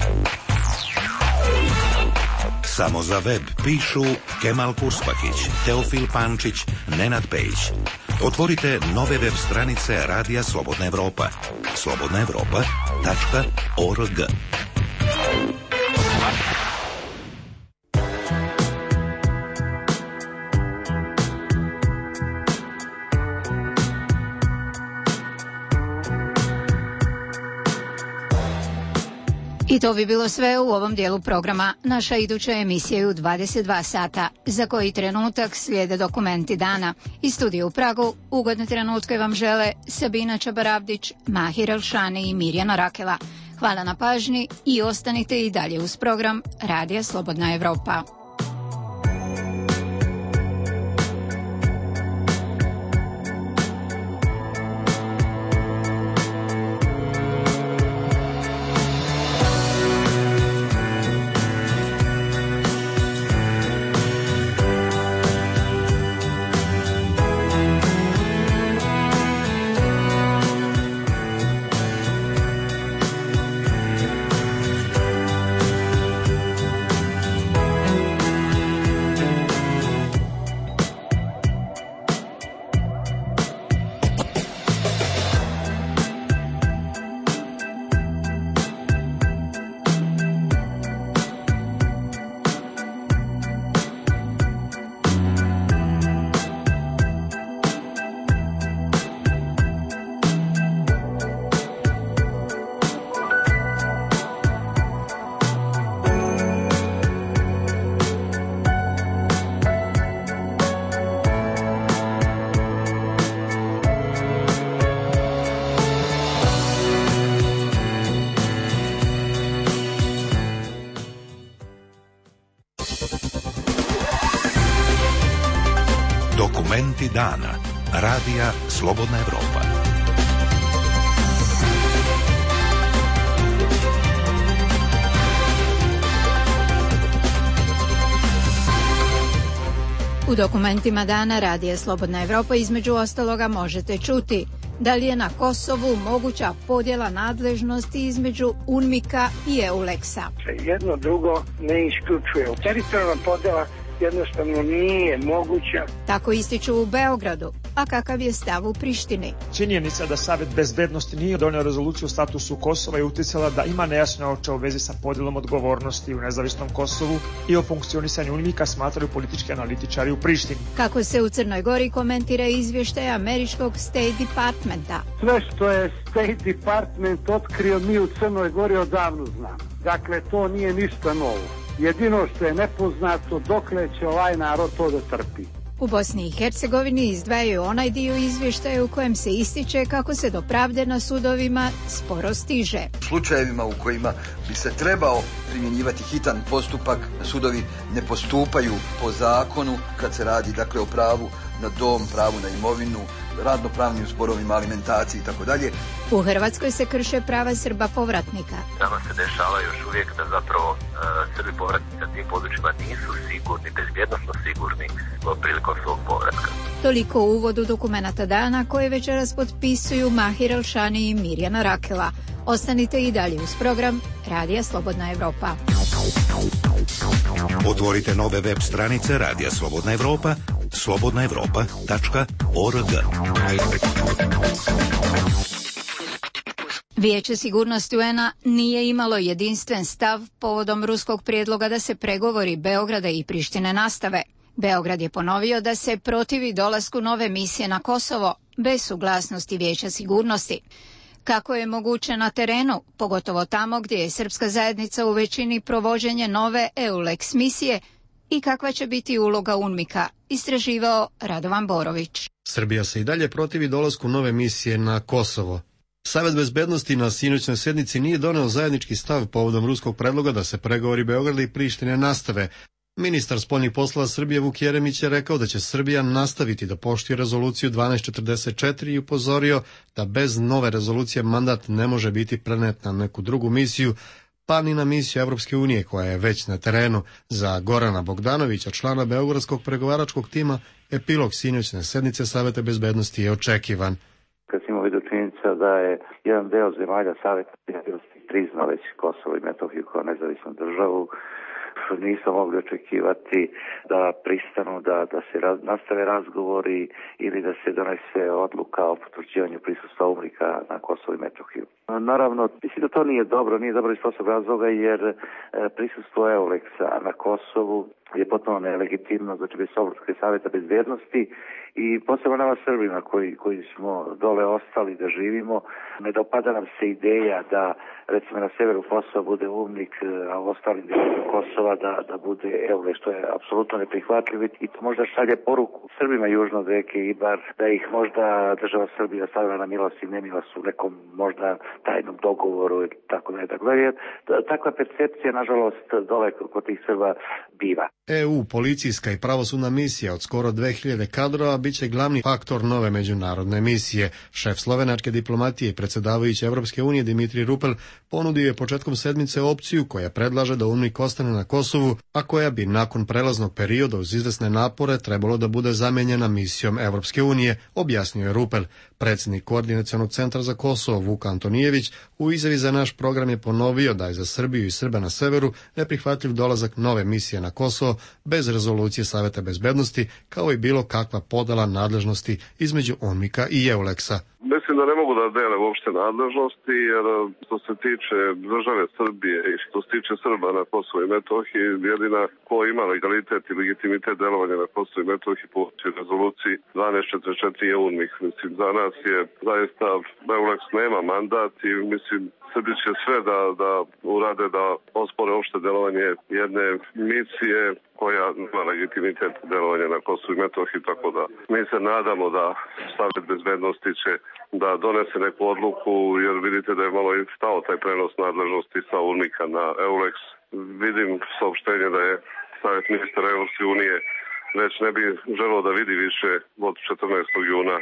Samo za web pišu Kemal Kuspakić, Teofil Pančić, Nenad Pejić. Otvorite nove web stranice Radija Slobodna Evropa. slobodna evropa tačka org. I to bi bilo sve u ovom dijelu programa. Naša iduća emisija je u dvadeset dva sata, za koji trenutak slijede dokumenti dana. Iz studija u Pragu ugodne trenutke vam žele Sabina Čabaravdić, Mahir Elšani i Mirjana Rakela. Hvala na pažnji i ostanite i dalje uz program Radija Slobodna Evropa. Dokumenti dana. Radija Slobodna Evropa. U dokumentima dana Radija Slobodna Evropa između ostaloga možete čuti da li je na Kosovu moguća podjela nadležnosti između UNMIK-a i EULEX-a. Jedno drugo ne isključuje. Teritorijalna podjela jednostavno nije moguća. Tako ističu u Beogradu. A kakav je stav u Prištini? Činjenica da Savet bezbednosti nije donio rezoluciju o statusu Kosova je uticala da ima nejasnoće u vezi sa podjelom odgovornosti u nezavisnom Kosovu i o funkcionisanju UNMIK-a, smatraju politički analitičari u Prištini. Kako se u Crnoj Gori komentira izvještaj američkog State Departmenta? Sve što je State Department otkrio mi u Crnoj Gori odavno znamo. Dakle, to nije ništa novo. Jedino što je nepoznato dokle će ovaj narod to da trpi. U Bosni i Hercegovini izdvajaju onaj dio izvještaja u kojem se ističe kako se do pravde na sudovima sporo stiže. U slučajevima u kojima bi se trebao primjenjivati hitan postupak, sudovi ne postupaju po zakonu kad se radi dakle o pravu na dom, pravu na imovinu, radnopravnim sporovima, alimentaciji i tako dalje. U Hrvatskoj se krše prava Srba povratnika. Nama se dešava još uvijek da zapravo e, Srbi povratnici na tim područjima nisu sigurni, bezbjednosno sigurni prilikom svog povratka. Toliko u uvodu dokumenata dana koje večeras potpisuju Mahir Alšani i Mirjana Rakela. Ostanite i dalje uz program Radija Slobodna Evropa. Otvorite nove web stranice Radija Slobodna Evropa, slobodna evropa tačka org. Vijeće sigurnosti U N-a nije imalo jedinstven stav povodom ruskog prijedloga da se pregovori Beograda i Prištine nastave. Beograd je ponovio da se protivi dolasku nove misije na Kosovo bez suglasnosti Vijeća sigurnosti. Kako je moguće na terenu, pogotovo tamo gdje je srpska zajednica u većini provođenje nove EULEX misije, i kakva će biti uloga UNMIK-a, istraživao Radovan Borović. Srbija se i dalje protivi dolasku nove misije na Kosovo. Savet bezbednosti na sinoćnoj sjednici nije doneo zajednički stav povodom ruskog predloga da se pregovori Beograda i Prištine nastave. Ministar spoljnih poslova Srbije Vuk Jeremić je rekao da će Srbija nastaviti da poštuje rezoluciju dvanaest četrdeset četiri i upozorio da bez nove rezolucije mandat ne može biti prenet na neku drugu misiju, pa ni na misiju Evropske unije koja je već na terenu. Za Gorana Bogdanovića, člana beogradskog pregovaračkog tima, epilog sinoćne sednice Saveta bezbednosti je očekivan. Kad se ima u vidu činjenica da je jedan deo zemalja Saveta bezbednosti priznao već Kosovo i Metohiju kao nezavisnu državu, nismo mogli očekivati da pristanu da, da se raz, nastave razgovori ili da se donese odluka o potvrđivanju prisustva UNMIK-a na Kosovo i Metohiju. Naravno, mislim da to nije dobro, nije dobro iz prostog razloga jer prisustvo EULEX-a na Kosovu je potpuno nelegitimno, znači bez Evropskog saveta bezbednosti i posebno nama Srbima koji, koji smo dole ostali da živimo, ne dopada nam se ideja da recimo na severu Kosova bude UNMIK, a u ostalim dijelovima Kosova da, da bude EULEX, što je apsolutno neprihvatljivo i to možda šalje poruku Srbima južno od reke Ibar da ih možda država Srbija stavila na milost i nemilost u nekom možda tajnom dogovoru i tako da je tako da je. Takva percepcija nažalost dole kod tih Srba biva. E U, policijska i pravosudna misija od skoro dve hiljade kadrova bit će glavni faktor nove međunarodne misije. Šef slovenačke diplomatije i predsjedavajući Evropske unije Dimitrij Rupel ponudio je početkom sedmice opciju koja predlaže da UNMIK ostane na Kosovu, a koja bi nakon prelaznog perioda uz izvesne napore trebalo da bude zamenjena misijom Evropske unije, objasnio je Rupel. Predsjednik Koordinacionog centra za Kosovo Vuk Antonijević u izjavi za naš program je ponovio da je za Srbiju i Srbe na severu neprihvatljiv dolazak nove misije na Kosovo bez rezolucije Saveta bezbednosti, kao i bilo kakva podela nadležnosti između UNMIK-a i EULEX-a. Mislim da ne mogu da dele uopšte nadležnosti, jer što se tiče države Srbije i što se tiče Srba na Kosovo i Metohiji, jedina ko ima legalitet i legitimitet delovanja na Kosovo i Metohiji po rezoluciji dvanaest četrdeset četiri je UNMIK. Mislim, za nas je zaista EULEX nema mandat i mislim Srbi će sve da, da urade da ospore opšte delovanje jedne misije koja ima legitimitet delovanja na Kosovu i Metohiji, tako da mi se nadamo da Savet bezbednosti će da donese neku odluku, jer vidite da je malo i stao taj prenos nadležnosti sa UNMIK-a na EULEX. Vidim saopštenje da je Savet ministara Evropske unije već ne bi želeo da vidi više od četrnaestog juna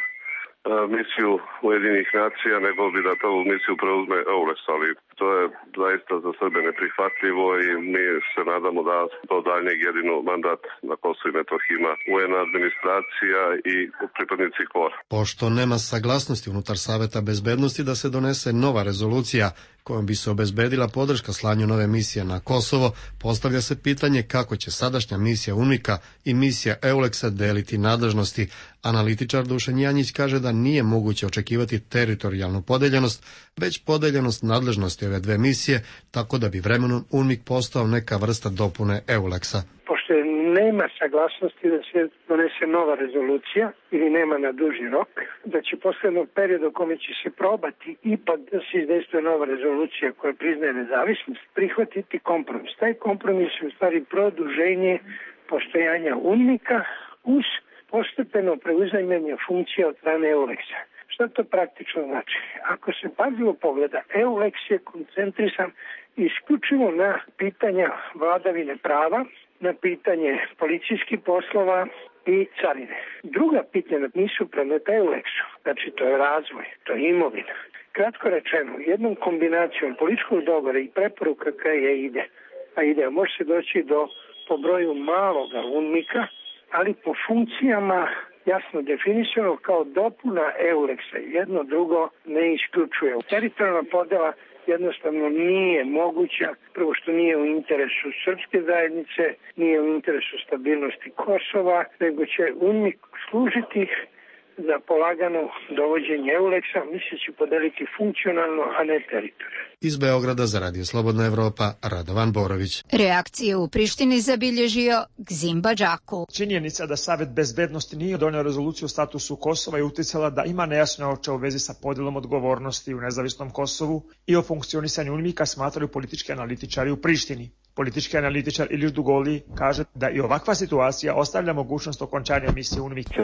misiju Ujedinjenih nacija, nego bi da tu misiju preuzme EULEX, ali to je zaista za Srbe neprihvatljivo i mi se nadamo da do daljnjeg jedino mandat na Kosovu i Metohiji ima U N administracija i pripadnici K O R. Pošto nema saglasnosti unutar Saveta bezbednosti da se donese nova rezolucija kojom bi se obezbedila podrška slanju nove misije na Kosovo, postavlja se pitanje kako će sadašnja misija UNMIK-a i misija EULEX-a deliti nadležnosti. Analitičar Dušan Janjić kaže da nije moguće očekivati teritorijalnu podeljenost, već podeljenost nadležnosti ove dve misije, tako da bi vremenom UNMIK postao neka vrsta dopune EULEX-a. Pošto nema saglasnosti da se donese nova rezolucija ili nema na duži rok, da će posle jednog perioda u kome će se probati ipak da se izdejstvuje nova rezolucija koja priznaje nezavisnost, prihvatiti kompromis. Taj kompromis je u stvari produženje postojanja UNMIK-a uz postepeno preuzajmanje funkcija od strane EULEX-a. Šta to praktično znači? Ako se pažljivo pogleda, EULEX je koncentrisan isključivo na pitanja vladavine prava, na pitanje policijskih poslova i carine. Druga pitanja nisu predmeta EULEX-u, znači to je razvoj, to je imovina. Kratko rečeno, jednom kombinacijom političkog dogovora i preporuka koja ide, a ide, može se doći do po broju maloga UNMIK-a, ali po funkcijama jasno definisano kao dopuna EULEX-a. Jedno drugo ne isključuje. Teritorijalna podela jednostavno nije moguća, prvo što nije u interesu srpske zajednice, nije u interesu stabilnosti Kosova, nego će UNMIK služiti za polagano dovođenje EULEX-a, misli će podeliti funkcionalno, a ne teritorijalno. Iz Beograda za Radio Slobodna Evropa, Radovan Borović. Reakcije u Prištini zabilježio Gzim Badžaku. Činjenica da Savet bezbednosti nije donio rezoluciju o statusu Kosova je uticala da ima nejasnoća u vezi sa podjelom odgovornosti u nezavisnom Kosovu i o funkcionisanju UNMIK-a smatraju politički analitičari u Prištini. Politički analitičar Iliš Dugoli kaže da i ovakva situacija ostavlja mogućnost okončanja misije UNMIK.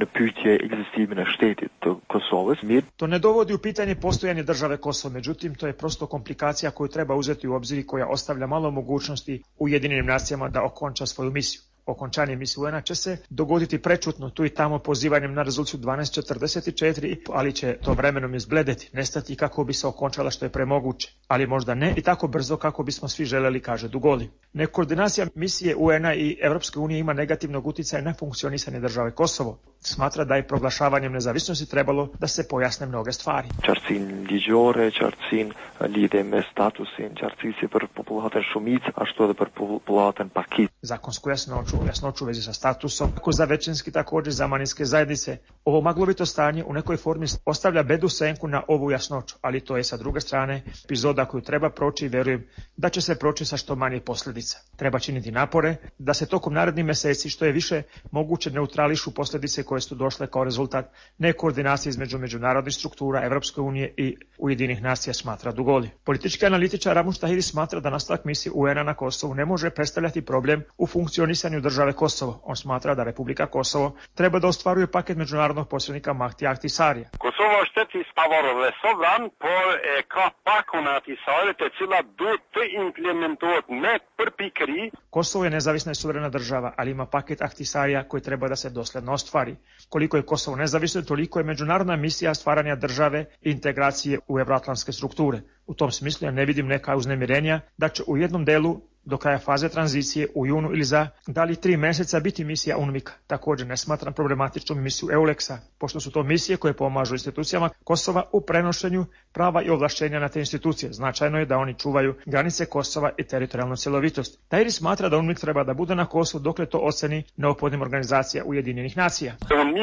To ne dovodi u pitanje postojanje države Kosovo, međutim to je prosto komplikacija koju treba uzeti u obzir i koja ostavlja malo mogućnosti Ujedinjenim nacijama da okonča svoju misiju. Okončanje misije U N-a će se dogoditi prečutno tu i tamo pozivanjem na rezoluciju dvanaest četrdeset četiri, ali će to vremenom izbledeti, nestati kako bi se okončala što je premoguće, ali možda ne i tako brzo kako bismo svi želeli, kaže Dugoli. Nekoordinacija misije U N-a i Evropske unije ima negativnog utjecaja na funkcionisanje države Kosovo. Smatra da je proglašavanjem nezavisnosti trebalo da se pojasne mnoge stvari. Qartësinë ligjore, qartësinë lidhje me statusin, qartësi për popullatën shumicë, ashtu edhe për popullatën pakicë. Zakonsku jasnoću, jasnoću u vezi sa statusom, kako za većinski također za manjinske zajednice. Ovo maglovito stanje u nekoj formi ostavlja bedu senku na ovu jasnoću, ali to je sa druge strane epizoda koju treba proći i verujem da će se proći sa što manje posljedica. Treba činiti napore da se tokom narednih mjeseci što je više moguće neutrališu posljedice koje su došle kao rezultat nekoordinacije između međunarodnih struktura Evropske unije i Ujedinjenih nacija, smatra Dugoli. Politički analitičar Ramuš Tahiri smatra da nastavak misije U N-a na Kosovu ne može predstavljati problem u funkcionisanju države Kosovo. On smatra da Republika Kosovo treba da ostvaruje paket međunarodnog posrednika Mahti Ahtisarija. Kosovo është shteti pavarur dhe sovran, por e ka pakun e Ahtisarit e cila duhet të implementohet me përpikëri. Kosovo je nezavisna i suverena država, ali ima paket Ahtisarija koji treba da se dosledno ostvari. Koliko je Kosovo nezavisno, toliko je međunarodna misija stvaranja države i integracije u evroatlantske strukture. U tom smislu ja ne vidim neka uznemirenja da će u jednom delu do kraja faze tranzicije u junu ili za da li tri mjeseca biti misija UNMIK-a. Također ne smatram problematičnom misiju EULEX-a, pošto su to misije koje pomažu institucijama Kosova u prenošenju prava i ovlašćenja na te institucije. Značajno je da oni čuvaju granice Kosova i teritorijalnu cjelovitost. Tahiri smatra da UNMIK treba da bude na Kosovu dokle to oceni neophodnim organizacija Ujedinjenih nacija.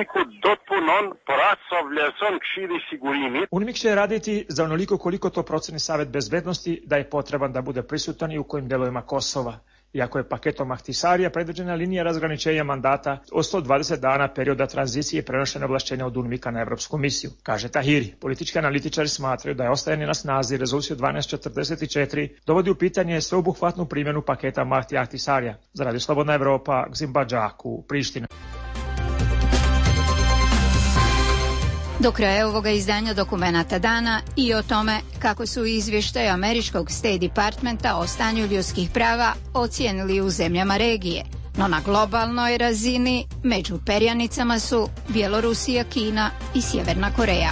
UNMIK će raditi za onoliko koliko to proceni Savet bezbednosti da je potreban da bude prisutan i u kojim delovima Kosova. Iako je paketom Ahtisarija predviđena linija razgraničenja mandata od sto dvadeset dana perioda tranzicije i prenošenja ovlašćenja od UNMIK-a na Evropsku misiju, kaže Tahiri. Politički analitičari smatraju da je ostajanje na snazi rezoluciju dvanaest četrdeset četiri dovodi u pitanje sveobuhvatnu primjenu paketa Mahti Ahtisarija. Za Radio Slobodna Evropa, Gzim Badžaku, Priština. Do kraja ovoga izdanja Dokumenata dana i o tome kako su izvještaj američkog State Departmenta o stanju ljudskih prava ocijenili u zemljama regije. No na globalnoj razini među perjanicama su Bjelorusija, Kina i Sjeverna Koreja.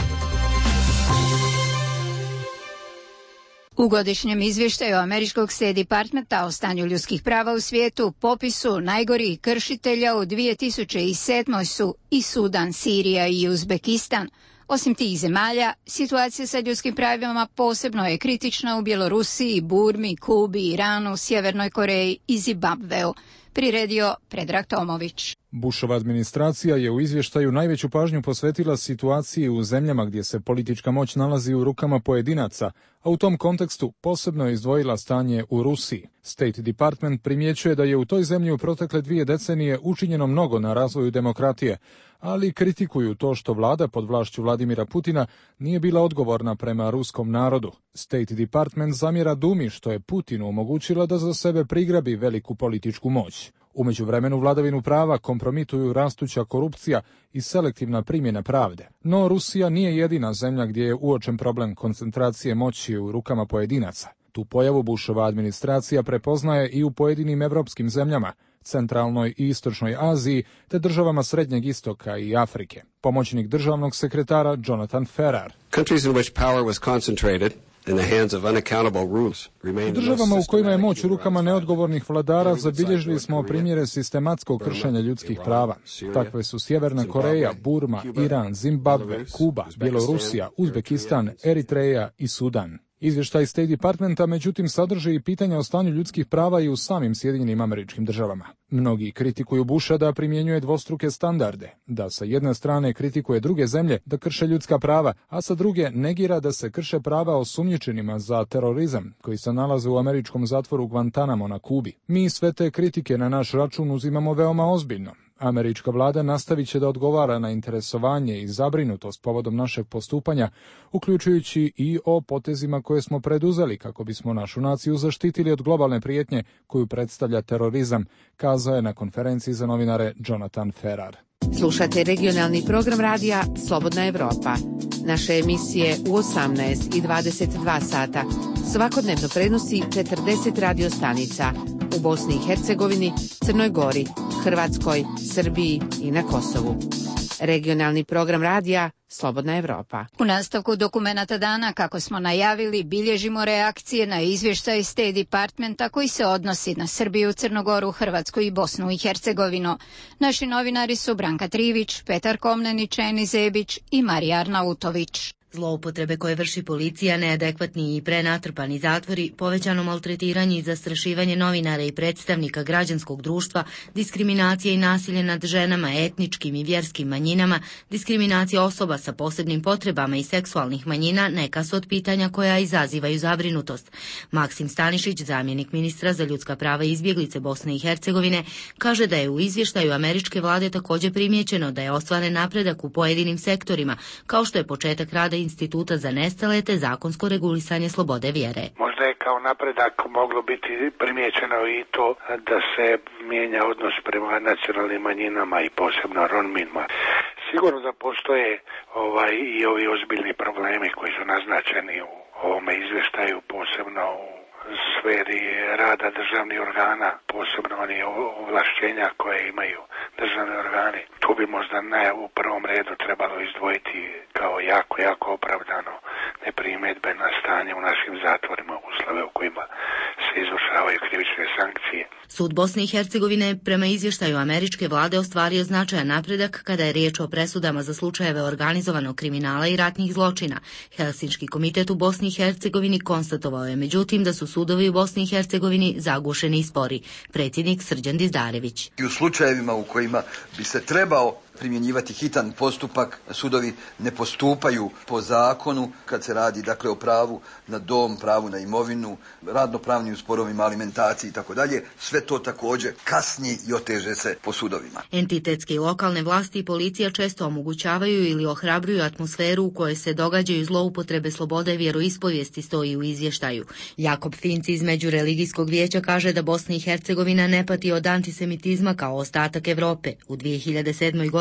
U godišnjem izvještaju američkog State Departmenta o stanju ljudskih prava u svijetu popisu najgorih kršitelja u dvije tisuće sedmoj su i Sudan, Sirija i Uzbekistan. Osim tih zemalja, situacija sa ljudskim pravima posebno je kritična u Bjelorusiji, Burmi, Kubi, Iranu, Sjevernoj Koreji i Zimbabveu. Priredio Predrag Tomović. Bushova administracija je u izvještaju najveću pažnju posvetila situaciji u zemljama gdje se politička moć nalazi u rukama pojedinaca, a u tom kontekstu posebno je izdvojila stanje u Rusiji. State Department primjećuje da je u toj zemlji u protekle dvije decenije učinjeno mnogo na razvoju demokratije, ali kritikuju to što vlada pod vlašću Vladimira Putina nije bila odgovorna prema ruskom narodu. State Department zamjera Dumi što je Putinu omogućila da za sebe prigrabi veliku političku moć. U međuvremenu vladavinu prava kompromituju rastuća korupcija i selektivna primjena pravde. No Rusija nije jedina zemlja gdje je uočen problem koncentracije moći u rukama pojedinaca. Tu pojavu Bushova administracija prepoznaje i u pojedinim evropskim zemljama, centralnoj i istočnoj Aziji, te državama Srednjeg istoka i Afrike. Pomoćnik državnog sekretara Jonathan Ferrar. Countries in which power was concentrated in the hands of unaccountable rulers remain U državama u kojima je moć u rukama neodgovornih vladara zabilježili smo primjere sistematskog kršenja ljudskih prava. Takve su Sjeverna Koreja, Burma, Iran, Zimbabve, Kuba, Bjelorusija, Uzbekistan, Eritreja i Sudan. Izvještaj State Departmenta međutim sadrži i pitanja o stanju ljudskih prava i u samim Sjedinjenim Američkim Državama. Mnogi kritikuju Busha da primjenjuje dvostruke standarde, da sa jedne strane kritikuje druge zemlje da krše ljudska prava, a sa druge negira da se krše prava osumnjičenima za terorizam koji se nalaze u američkom zatvoru Guantanamo na Kubi. Mi sve te kritike na naš račun uzimamo veoma ozbiljno. Američka vlada nastavit će da odgovara na interesovanje i zabrinutost povodom našeg postupanja, uključujući i o potezima koje smo preduzeli kako bismo našu naciju zaštitili od globalne prijetnje koju predstavlja terorizam, kazao je na konferenciji za novinare Jonathan Ferrar. Slušate regionalni program radija Slobodna Evropa. Naše emisije u osamnaest i dvadeset dva sata svakodnevno prenosi četrdeset radio stanica u Bosni i Hercegovini, Crnoj Gori, Hrvatskoj, Srbiji i na Kosovu. Regionalni program radija Slobodna Evropa. U nastavku dokumenata dana, kako smo najavili, bilježimo reakcije na izvještaj State Departmenta koji se odnosi na Srbiju, Crnogoru, Hrvatsku i Bosnu i Hercegovinu. Naši novinari su Branka Trivić, Petar Komnenić, Eni Zebić i Marija Arnautović. Zloupotrebe koje vrši policija, neadekvatni i prenatrpani zatvori, povećano maltretiranje i zastrašivanje novinara i predstavnika građanskog društva, diskriminacija i nasilje nad ženama, etničkim i vjerskim manjinama, diskriminacija osoba sa posebnim potrebama i seksualnih manjina neka su od pitanja koja izazivaju zabrinutost. Maksim Stanišić, zamjenik ministra za ljudska prava i izbjeglice Bosne i Hercegovine, kaže da je u izvještaju američke vlade također primijećeno da je ostvaren napredak u pojedinim sektorima, kao što je početak rada Instituta za nestale te zakonsko regulisanje slobode vjere. Možda je kao napredak moglo biti primijećeno i to da se mijenja odnos prema nacionalnim manjinama i posebno Romima. Sigurno da postoje ovaj i ovi ozbiljni problemi koji su naznačeni u ovome izvještaju, posebno u sferi rada državnih organa, posebno oni ovlašćenja koje imaju državni organi. Tu bi možda ne u prvom redu trebalo izdvojiti kao jako, jako opravdano neprimjedbe na stanje u našim zatvorima, uslove u kojima se izvršavaju krivične sankcije. Sud Bosne i Hercegovine prema izvještaju američke vlade ostvario značajan napredak kada je riječ o presudama za slučajeve organizovanog kriminala i ratnih zločina. Helsinški komitet u Bosni i Hercegovini konstatovao je međutim da su sudovi u Bosni i Hercegovini zagušeni i spori. Predsjednik Srđan Dizdarević. I u slučajevima u kojima bi se trebao primjenjivati hitan postupak, sudovi ne postupaju po zakonu kad se radi dakle o pravu na dom, pravu na imovinu, radnopravnim sporovima, alimentaciji i tako dalje. Sve to također kasni i oteže se po sudovima. Entitetske i lokalne vlasti i policija često omogućavaju ili ohrabruju atmosferu u kojoj se događaju zloupotrebe slobode vjeroispovijesti, stoji u izvještaju. Jakob Finci iz Međureligijskog vijeća kaže da Bosna i Hercegovina ne pati od antisemitizma kao ostatak Evrope. U dvije hiljade sedmoj godini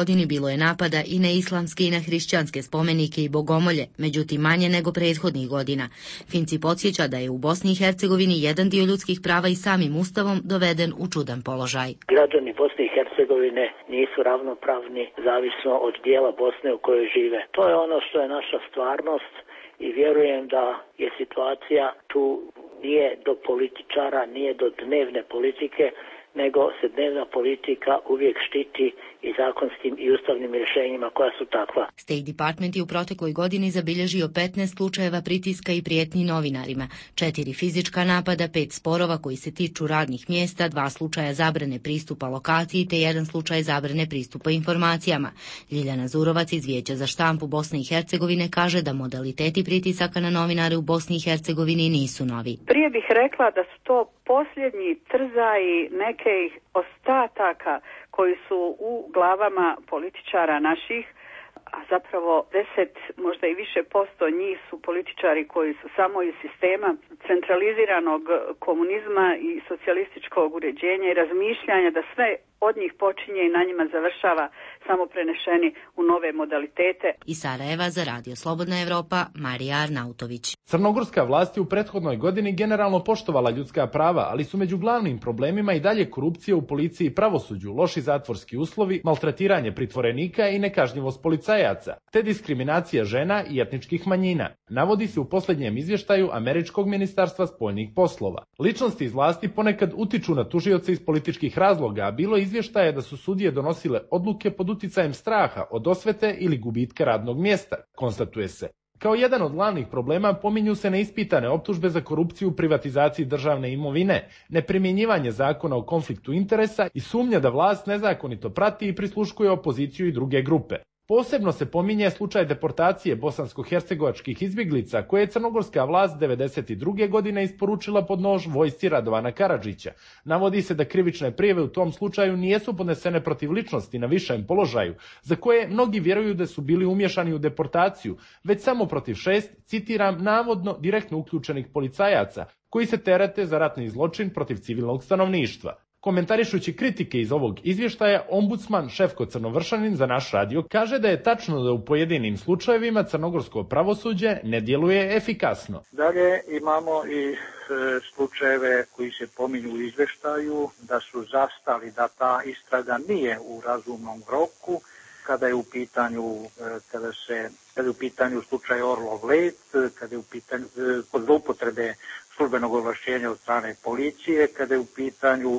godini bilo je napada i na islamske i na hrišćanske spomenike i bogomolje, međutim manje nego prethodnih godina. Finci podsjeća da je u Bosni i Hercegovini jedan dio ljudskih prava i samim ustavom doveden u čudan položaj. Građani Bosne i Hercegovine nisu ravnopravni zavisno od dijela Bosne u kojoj žive. To je ono što je naša stvarnost i vjerujem da je situacija tu nije do političara, nije do dnevne politike, nego se dnevna politika uvijek štiti i zakonskim i ustavnim rješenjima koja su takva. State Department je u protekloj godini zabilježio petnaest slučajeva pritiska i prijetnji novinarima, četiri fizička napada, pet sporova koji se tiču radnih mjesta, dva slučaja zabrane pristupa lokaciji te jedan slučaj zabrane pristupa informacijama. Ljiljana Zurovac iz Vijeća za štampu Bosne i Hercegovine kaže da modaliteti pritisaka na novinare u Bosni i Hercegovini nisu novi. Prije bih rekla da su to posljednji trzaji nekih ostataka koji su u glavama političara naših, a zapravo deset, možda i više posto njih su političari koji su samo iz sistema centraliziranog komunizma i socijalističkog uređenja i razmišljanja da sve od njih počinje i na njima završava, samo prenešeni u nove modalitete. Iz Sarajeva za Radio Slobodna Evropa, Marija Arnautović. Crnogorska vlast je u prethodnoj godini generalno poštovala ljudska prava, ali su među glavnim problemima i dalje korupcija u policiji i pravosuđu, loši zatvorski uslovi, maltretiranje pritvorenika i nekažnjivost policajaca, te diskriminacija žena i etničkih manjina, navodi se u posljednjem izvještaju Američkog ministarstva spoljnih poslova. Ličnosti iz vlasti ponekad utiču na tužioce iz političkih razloga, a bilo izvještaje da su sudije donosile odluke pod uticajem straha od osvete ili gubitka radnog mjesta, konstatuje se. Kao jedan od glavnih problema pominju se neispitane optužbe za korupciju u privatizaciji državne imovine, neprimjenjivanje zakona o konfliktu interesa i sumnja da vlast nezakonito prati i prisluškuje opoziciju i druge grupe. Posebno se pominje slučaj deportacije bosansko-hercegovačkih izbjeglica koje je crnogorska vlast devedeset druge godine isporučila pod nož vojsci Radovana Karadžića. Navodi se da krivične prijave u tom slučaju nijesu podnesene protiv ličnosti na višem položaju, za koje mnogi vjeruju da su bili umješani u deportaciju, već samo protiv šest, citiram, navodno direktno uključenih policajaca, koji se terete za ratni zločin protiv civilnog stanovništva. Komentarišući kritike iz ovog izvještaja, ombudsman Šefko Crnovršanin za naš radio kaže da je tačno da u pojedinim slučajevima crnogorsko pravosuđe ne djeluje efikasno. Dalje imamo i e, slučajeve koji se pominju u izvještaju da su zastali, da ta istraga nije u razumnom roku, kada je u pitanju, e, kada se, kada je u pitanju slučaj Orlov Let, kada je u pitanju e, kod zloupotrebe službenog ovlašćenja od strane policije, kada je u pitanju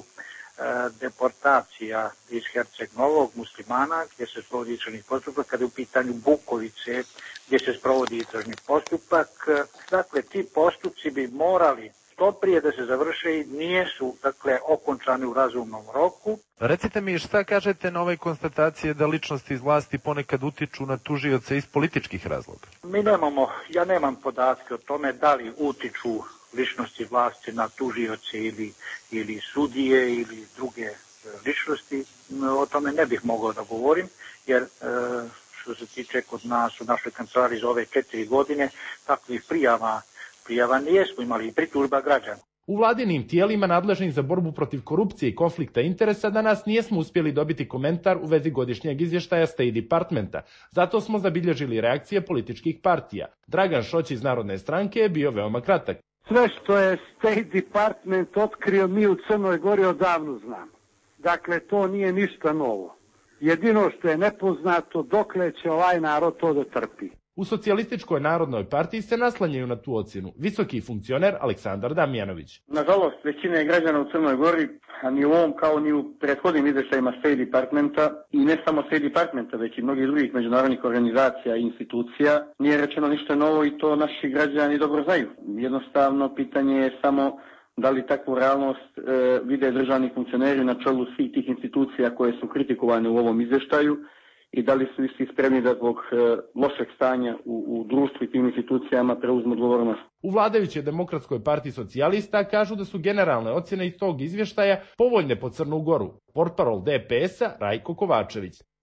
deportacija iz Herceg Novog muslimana gdje se sprovodi istražni postupak, kada je u pitanju Bukovice gdje se sprovodi istražni postupak. Dakle, ti postupci bi morali što prije da se završe i nijesu, dakle, okončani u razumnom roku. Recite mi šta kažete na ove konstatacije da ličnosti iz vlasti ponekad utiču na tužioce iz političkih razloga? Mi nemamo, ja nemam podatke o tome da li utiču ličnosti vlasti na tužioce ili, ili sudije ili druge ličnosti. O tome ne bih mogao da govorim, jer e, što se tiče kod nas u našoj kancelariji za ove četiri godine, takvih prijava, prijava nijesmo imali, i pritužba građana. U vladinim tijelima nadležnim za borbu protiv korupcije i konflikta interesa danas nijesmo uspjeli dobiti komentar u vezi godišnjeg izvještaja State Departmenta. Zato smo zabilježili reakcije političkih partija. Dragan Šoć iz Narodne stranke je bio veoma kratak. Sve što je State Department otkrio mi u Crnoj Gori odavno znamo. Dakle, to nije ništa novo. Jedino što je nepoznato dokle će ovaj narod to da trpi. U Socijalističkoj narodnoj partiji se naslanjaju na tu ocjenu visoki funkcioner Aleksandar Damjanović. Nažalost, većina je građana u Crnoj Gori, a ni u ovom kao ni u prethodnim izvještajima State Departmenta, i ne samo State Departmenta, već i mnogih drugih međunarodnih organizacija i institucija, nije rečeno ništa novo i to naši građani dobro znaju. Jednostavno, pitanje je samo da li takvu realnost e, vide državni funkcioneri na čelu svih tih institucija koje su kritikovane u ovom izvještaju, i da li su isti spremni da zbog e, lošeg stanja u, u društvu i tim institucijama preuzmu odgovornost. U vladajućoj Demokratskoj partiji socijalista kažu da su generalne ocjene iz tog izvještaja povoljne po Crnu Goru. Portparol D P S-a Rajko Kovačević.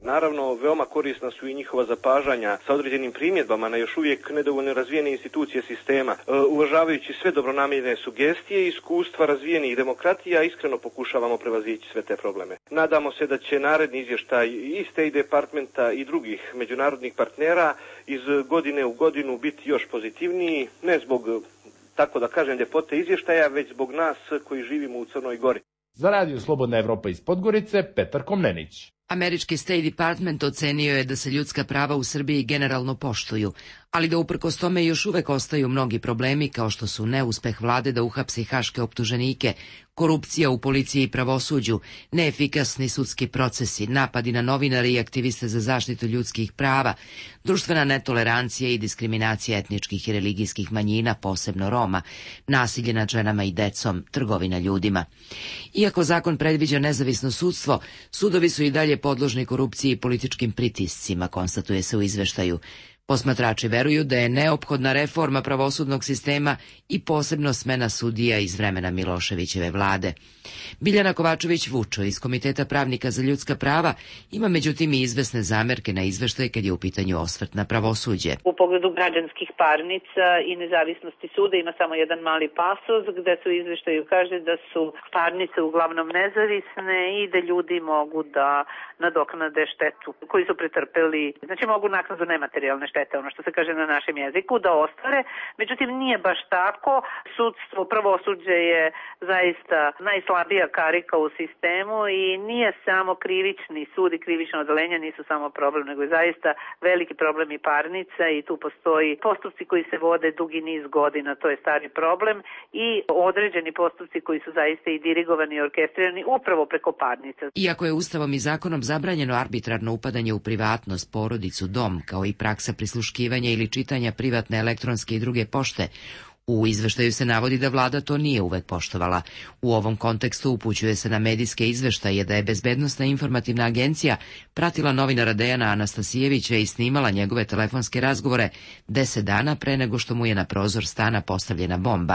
Naravno, veoma korisna su i njihova zapažanja sa određenim primjedbama na još uvijek nedovoljno razvijene institucije sistema. Uvažavajući sve dobronamjerne sugestije i iskustva razvijenih demokratija, iskreno pokušavamo prevazići sve te probleme. Nadamo se da će naredni izvještaj i State Departmenta i drugih međunarodnih partnera iz godine u godinu biti još pozitivniji, ne zbog, tako da kažem, ljepote izvještaja, već zbog nas koji živimo u Crnoj Gori. Za Radio Slobodna Evropa iz Podgorice, Petar Komnenić. Američki State Department ocenio je da se ljudska prava u Srbiji generalno poštuju, ali da uprkos tome još uvek ostaju mnogi problemi kao što su neuspeh vlade da uhapsi haške optuženike, korupcija u policiji i pravosuđu, neefikasni sudski procesi, napadi na novinare i aktiviste za zaštitu ljudskih prava, društvena netolerancija i diskriminacija etničkih i religijskih manjina, posebno Roma, nasilje nad ženama i decom, trgovina ljudima. Iako zakon predviđa nezavisno sudstvo, sudovi su i dalje podložni korupciji i političkim pritiscima, konstatuje se u izveštaju. Posmatrači veruju da je neophodna reforma pravosudnog sistema i posebno smena sudija iz vremena Miloševićeve vlade. Biljana Kovačević-Vučo iz Komiteta pravnika za ljudska prava ima međutim i izvesne zamerke na izveštaj kad je u pitanju osvrt na pravosuđe. U pogledu građanskih parnica i nezavisnosti suda ima samo jedan mali pasus gde se u izveštaju kaže da su parnice uglavnom nezavisne i da ljudi mogu da nadoknade štetu koju su pretrpeli. Znači mogu naknadu nematerijalne štete, ono što se kaže na našem jeziku, da ostvare. Međutim, nije baš tako. Sudstvo, pravosuđe je zaista najslabija karika u sistemu i nije samo krivični sud i krivično odeljenje nisu samo problem, nego je zaista veliki problem i parnica i tu postoji postupci koji se vode dugi niz godina, to je stari problem i određeni postupci koji su zaista i dirigovani i orkestrirani upravo preko parnica. Iako je Ustavom i zakonom zabranjeno arbitrarno upadanje u privatnost, porodicu, dom, kao i praksa prisluškivanja ili čitanja privatne elektronske i druge pošte, u izveštaju se navodi da vlada to nije uvek poštovala. U ovom kontekstu upućuje se na medijske izveštaje da je Bezbednosna informativna agencija pratila novinara Dejana Anastasijevića i snimala njegove telefonske razgovore deset dana pre nego što mu je na prozor stana postavljena bomba.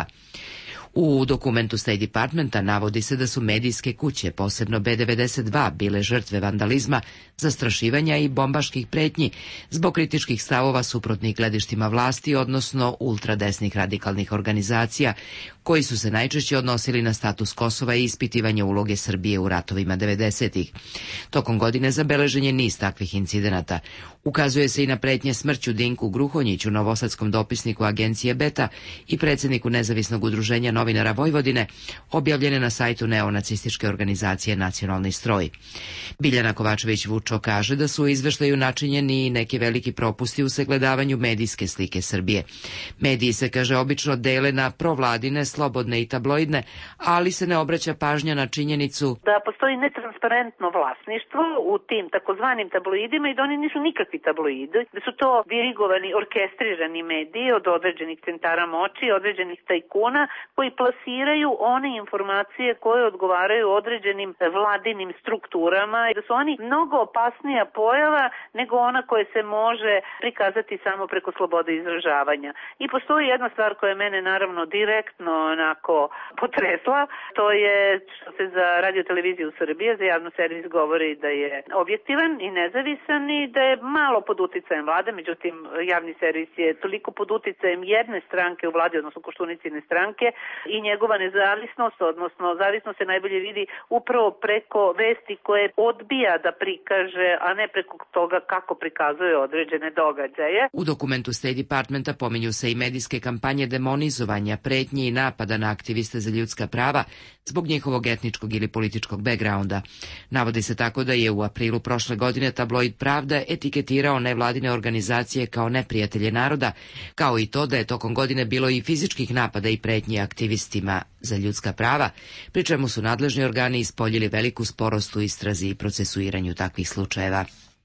U dokumentu State Departmenta navodi se da su medijske kuće, posebno B devedeset dva, bile žrtve vandalizma, zastrašivanja i bombaških pretnji zbog kritičkih stavova suprotnih gledištima vlasti, odnosno ultradesnih radikalnih organizacija, koji su se najčešće odnosili na status Kosova i ispitivanje uloge Srbije u ratovima devedesetih. Tokom godine zabeležen je niz takvih incidenata. Ukazuje se i na pretnje smrću Dinku Gruhonjiću, novosadskom dopisniku agencije Beta i predsjedniku nezavisnog udruženja novinara Vojvodine, objavljene na sajtu neonacističke organizacije Nacionalni stroj. Biljana Kovačević-Vučo kaže da su u izveštaju načinjeni i neki veliki propusti u sagledavanju medijske slike Srbije. Mediji se, kaže, obično dele na provladine, slobodne i tabloidne, ali se ne obraća pažnja na činjenicu da postoji netransparentno vlasništvo u tim takozvanim tabloidima i da oni nisu nikakvi tabloidi, da su to dirigovani, orkestrirani mediji od određenih centara moći, određenih tajkuna koji plasiraju one informacije koje odgovaraju određenim vladinim strukturama i da su oni mnogo opasnija pojava nego ona koja se može prikazati samo preko slobode izražavanja. I postoji jedna stvar koja je mene naravno direktno onako potresla, to je što se za radio-televiziju Srbije, za javnu servis govori da je objektivan i nezavisan i da je malo pod uticajem vlade, međutim javni servis je toliko pod uticajem jedne stranke u vladi, odnosno Koštunicine stranke i njegova nezavisnost, odnosno zavisnost se najbolje vidi upravo preko vesti koje odbija da prikaže, a ne preko toga kako prikazuje određene događaje. U dokumentu State Departmenta pominju se i medijske kampanje demonizovanja, pretnji i napada na aktiviste za ljudska prava zbog njihovog etničkog ili političkog backgrounda. Navodi se tako da je u aprilu prošle godine tabloid Pravda etiketirao nevladine organizacije kao neprijatelje naroda, kao i to da je tokom godine bilo i fizičkih napada i pretnji aktivistima za ljudska prava, pri čemu su nadležni organi ispoljili veliku sporost u istrazi i procesuiranju takvih slučajeva.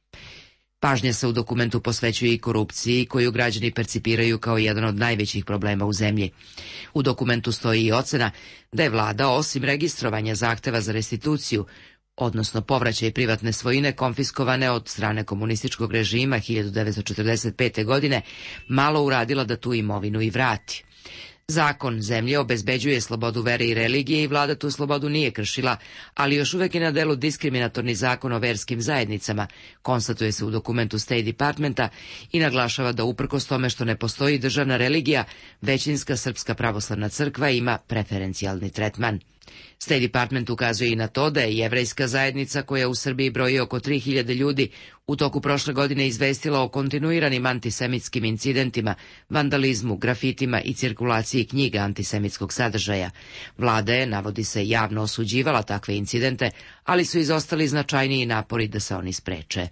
Pažnja se u dokumentu posvećuje i korupciji koju građani percipiraju kao jedan od najvećih problema u zemlji. U dokumentu stoji i ocena da je vlada osim registrovanja zahteva za restituciju, odnosno povraćaj privatne svojine konfiskovane od strane komunističkog režima hiljadu devetsto četrdeset pete. godine, malo uradila da tu imovinu i vrati. Zakon zemlje obezbeđuje slobodu vere i religije i vlada tu slobodu nije kršila, ali još uvek je na delu diskriminatorni zakon o verskim zajednicama, konstatuje se u dokumentu State Departmenta i naglašava da uprkos tome što ne postoji državna religija, većinska Srpska pravoslavna crkva ima preferencijalni tretman. State Department ukazuje i na to da je jevrejska zajednica, koja u Srbiji broji oko tri hiljade ljudi, u toku prošle godine izvestila o kontinuiranim antisemitskim incidentima, vandalizmu, grafitima i cirkulaciji knjiga antisemitskog sadržaja. Vlada je, navodi se, javno osuđivala takve incidente, ali su izostali značajniji napori da se oni spreče.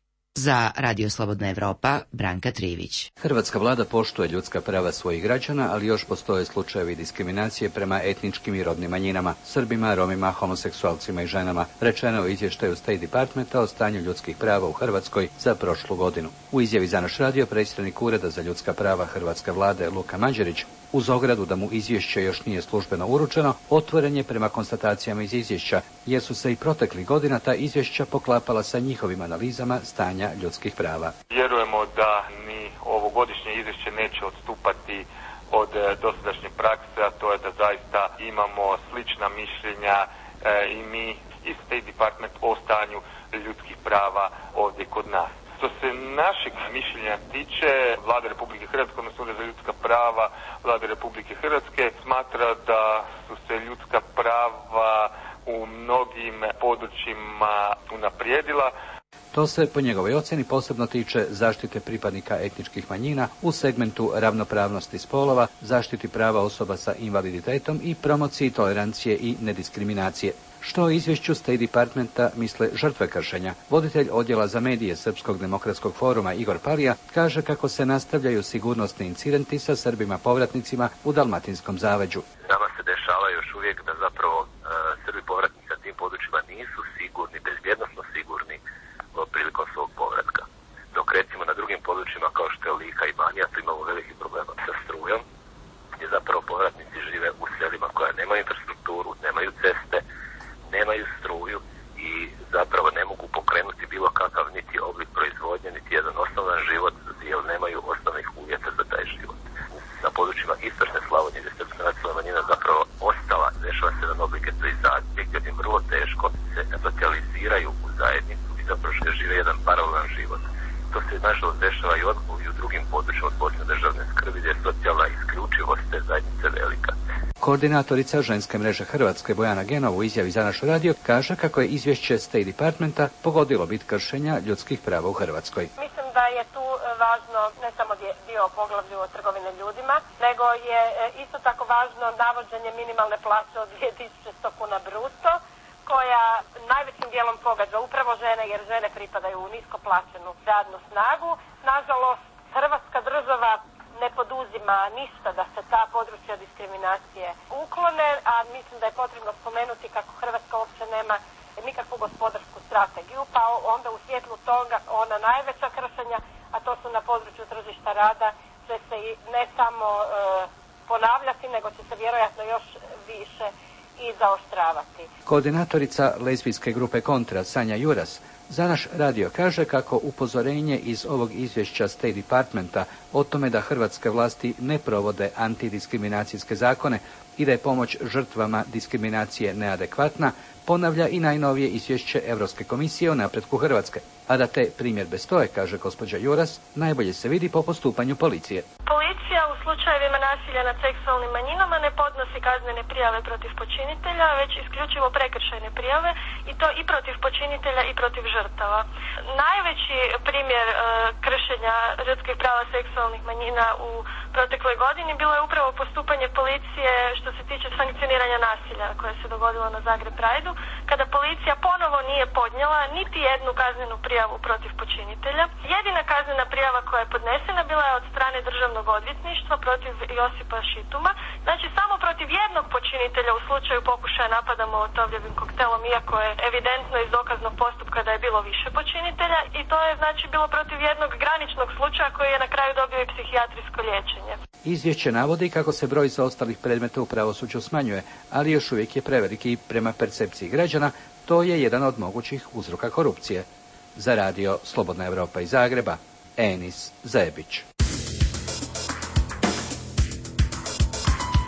Za Radio Slobodna Evropa, Branka Trivić. Hrvatska vlada poštuje ljudska prava svojih građana, ali još postoje slučajevi diskriminacije prema etničkim i rodnim manjinama, Srbima, Romima, homoseksualcima i ženama, rečeno u izvještaju State Departmenta o stanju ljudskih prava u Hrvatskoj za prošlu godinu. U izjavi za naš radio predsjednik Ureda za ljudska prava Hrvatske vlade Luka Mađerić, uz ogradu da mu izvješće još nije službeno uručeno, otvoren je prema konstatacijama iz izvješća, jer su se i proteklih godina ta izvješća poklapala sa njihovim analizama stanja ljudskih prava. Vjerujemo da ni ovogodišnje izvješće neće odstupati od dosadašnje prakse, a to je da zaista imamo slična mišljenja e, i mi i State Department o stanju ljudskih prava ovdje kod nas. Što se našeg mišljenja tiče, Vlada Republike Hrvatske, odnosno Ured za ljudska prava Vlade Republike Hrvatske smatra da su se ljudska prava u mnogim područjima unaprijedila. To se, po njegovoj ocjeni, posebno tiče zaštite pripadnika etničkih manjina u segmentu ravnopravnosti spolova, zaštiti prava osoba sa invaliditetom i promociji tolerancije i nediskriminacije. Što o izvješću State Departmenta misle žrtve kršenja? Voditelj odjela za medije Srpskog demokratskog foruma Igor Palija kaže kako se nastavljaju sigurnosni incidenti sa Srbima povratnicima u Dalmatinskom zaleđu. Nama se dešava još uvijek da zapravo e, Srbi povratnici na tim područjima nisu sigurni, bezbjednosno sigurni prilikom svog povratka. Dok recimo na drugim područjima kao što je Lika i Banija, tu imamo veliki problema sa strujom, gdje zapravo povratnici žive u selima koja nemaju infrastrukturu, nemaju ceste, nemaju struju i zapravo ne mogu pokrenuti bilo kakav niti oblik proizvodnje, niti jedan osnovan život, jer nemaju osnovnih uvjeta za taj život. Na područjima istočne Slavonije, gdje srpska nacionalna manjina zapravo ostala, dešava se jedan oblik etnizacije, gdje im vrlo teško se socijaliziraju u zajednicu i zapravo žive jedan paralelan život. To se nažalost dešava i, od, i u drugim područjima od posebne državne skrbi, gdje je socijalna isključivost te zajednice velika. Koordinatorica ženske mreže Hrvatske Bojana Genova u izjavi za naš radio kaže kako je izvješće State Departmenta pogodilo bit kršenja ljudskih prava u Hrvatskoj. Mislim da je tu važno ne samo dio o poglavlju o trgovine ljudima, nego je isto tako važno navođenje minimalne plaće od dvije tisuće sto kuna bruto, koja najvećim dijelom pogađa upravo žene, jer žene pripadaju u nisko plaćenu radnu snagu. Nažalost, Hrvatska država ne poduzima ništa da se ta područja diskriminacije uklone, a mislim da je potrebno spomenuti kako Hrvatska uopće nema nikakvu gospodarsku strategiju, pa onda u svjetlu toga ona najveća kršenja, a to su na području tržišta rada, će se i ne samo e, ponavljati, nego će se vjerojatno još više i zaoštravati. Koordinatorica lezbijske grupe Kontra, Sanja Juras, za naš radio kaže kako upozorenje iz ovog izvješća State Departmenta o tome da hrvatske vlasti ne provode antidiskriminacijske zakone i da je pomoć žrtvama diskriminacije neadekvatna, ponavlja i najnovije izvješće Europske komisije o napretku Hrvatske. A da te primjedbe stoje, kaže gospođa Juras, najbolje se vidi po postupanju policije. Policija u slučajevima nasilja nad seksualnim manjinama ne podnosi kaznene prijave protiv počinitelja, već isključivo prekršajne prijave, i to i protiv počinitelja i protiv žrtava. Najveći primjer e, kršenja ljudskih prava seksualnih manjina u protekloj godini bilo je upravo postupanje policije što se tiče sankcioniranja nasilja koje se dogodilo na Zagreb Prideu, kada policija ponovo nije podnijela niti jednu kaznenu prijavu protiv počinitelja. Jedina kaznena prijava koja je podnesena bila je od strane državnog odvjetništva protiv Josipa Šituma, znači samo protiv jednog počinitelja u slučaju pokušaja napada molotovljevim koktelom, iako je evidentno iz dokaznog postupka da je bilo više počinitelja, i to je znači bilo protiv jednog graničnog slučaja koji je na kraju dobio i psihijatrijsko liječenje. Izvješće navodi kako se broj zaostalih predmeta u pravosuđu smanjuje, ali još uvijek je preveliki prema percepciji građana. To je jedan od mogućih uzroka korupcije. Za radio Slobodna Evropa iz Zagreba, Enis Zebić.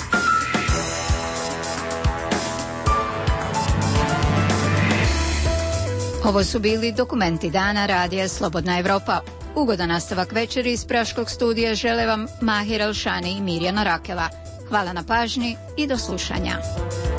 Ovo su bili dokumenti dana radija Slobodna Evropa. Ugodan nastavak večeri iz Praškog studija žele vam Mahir Elšani i Mirjana Rakela. Hvala na pažnji i do slušanja.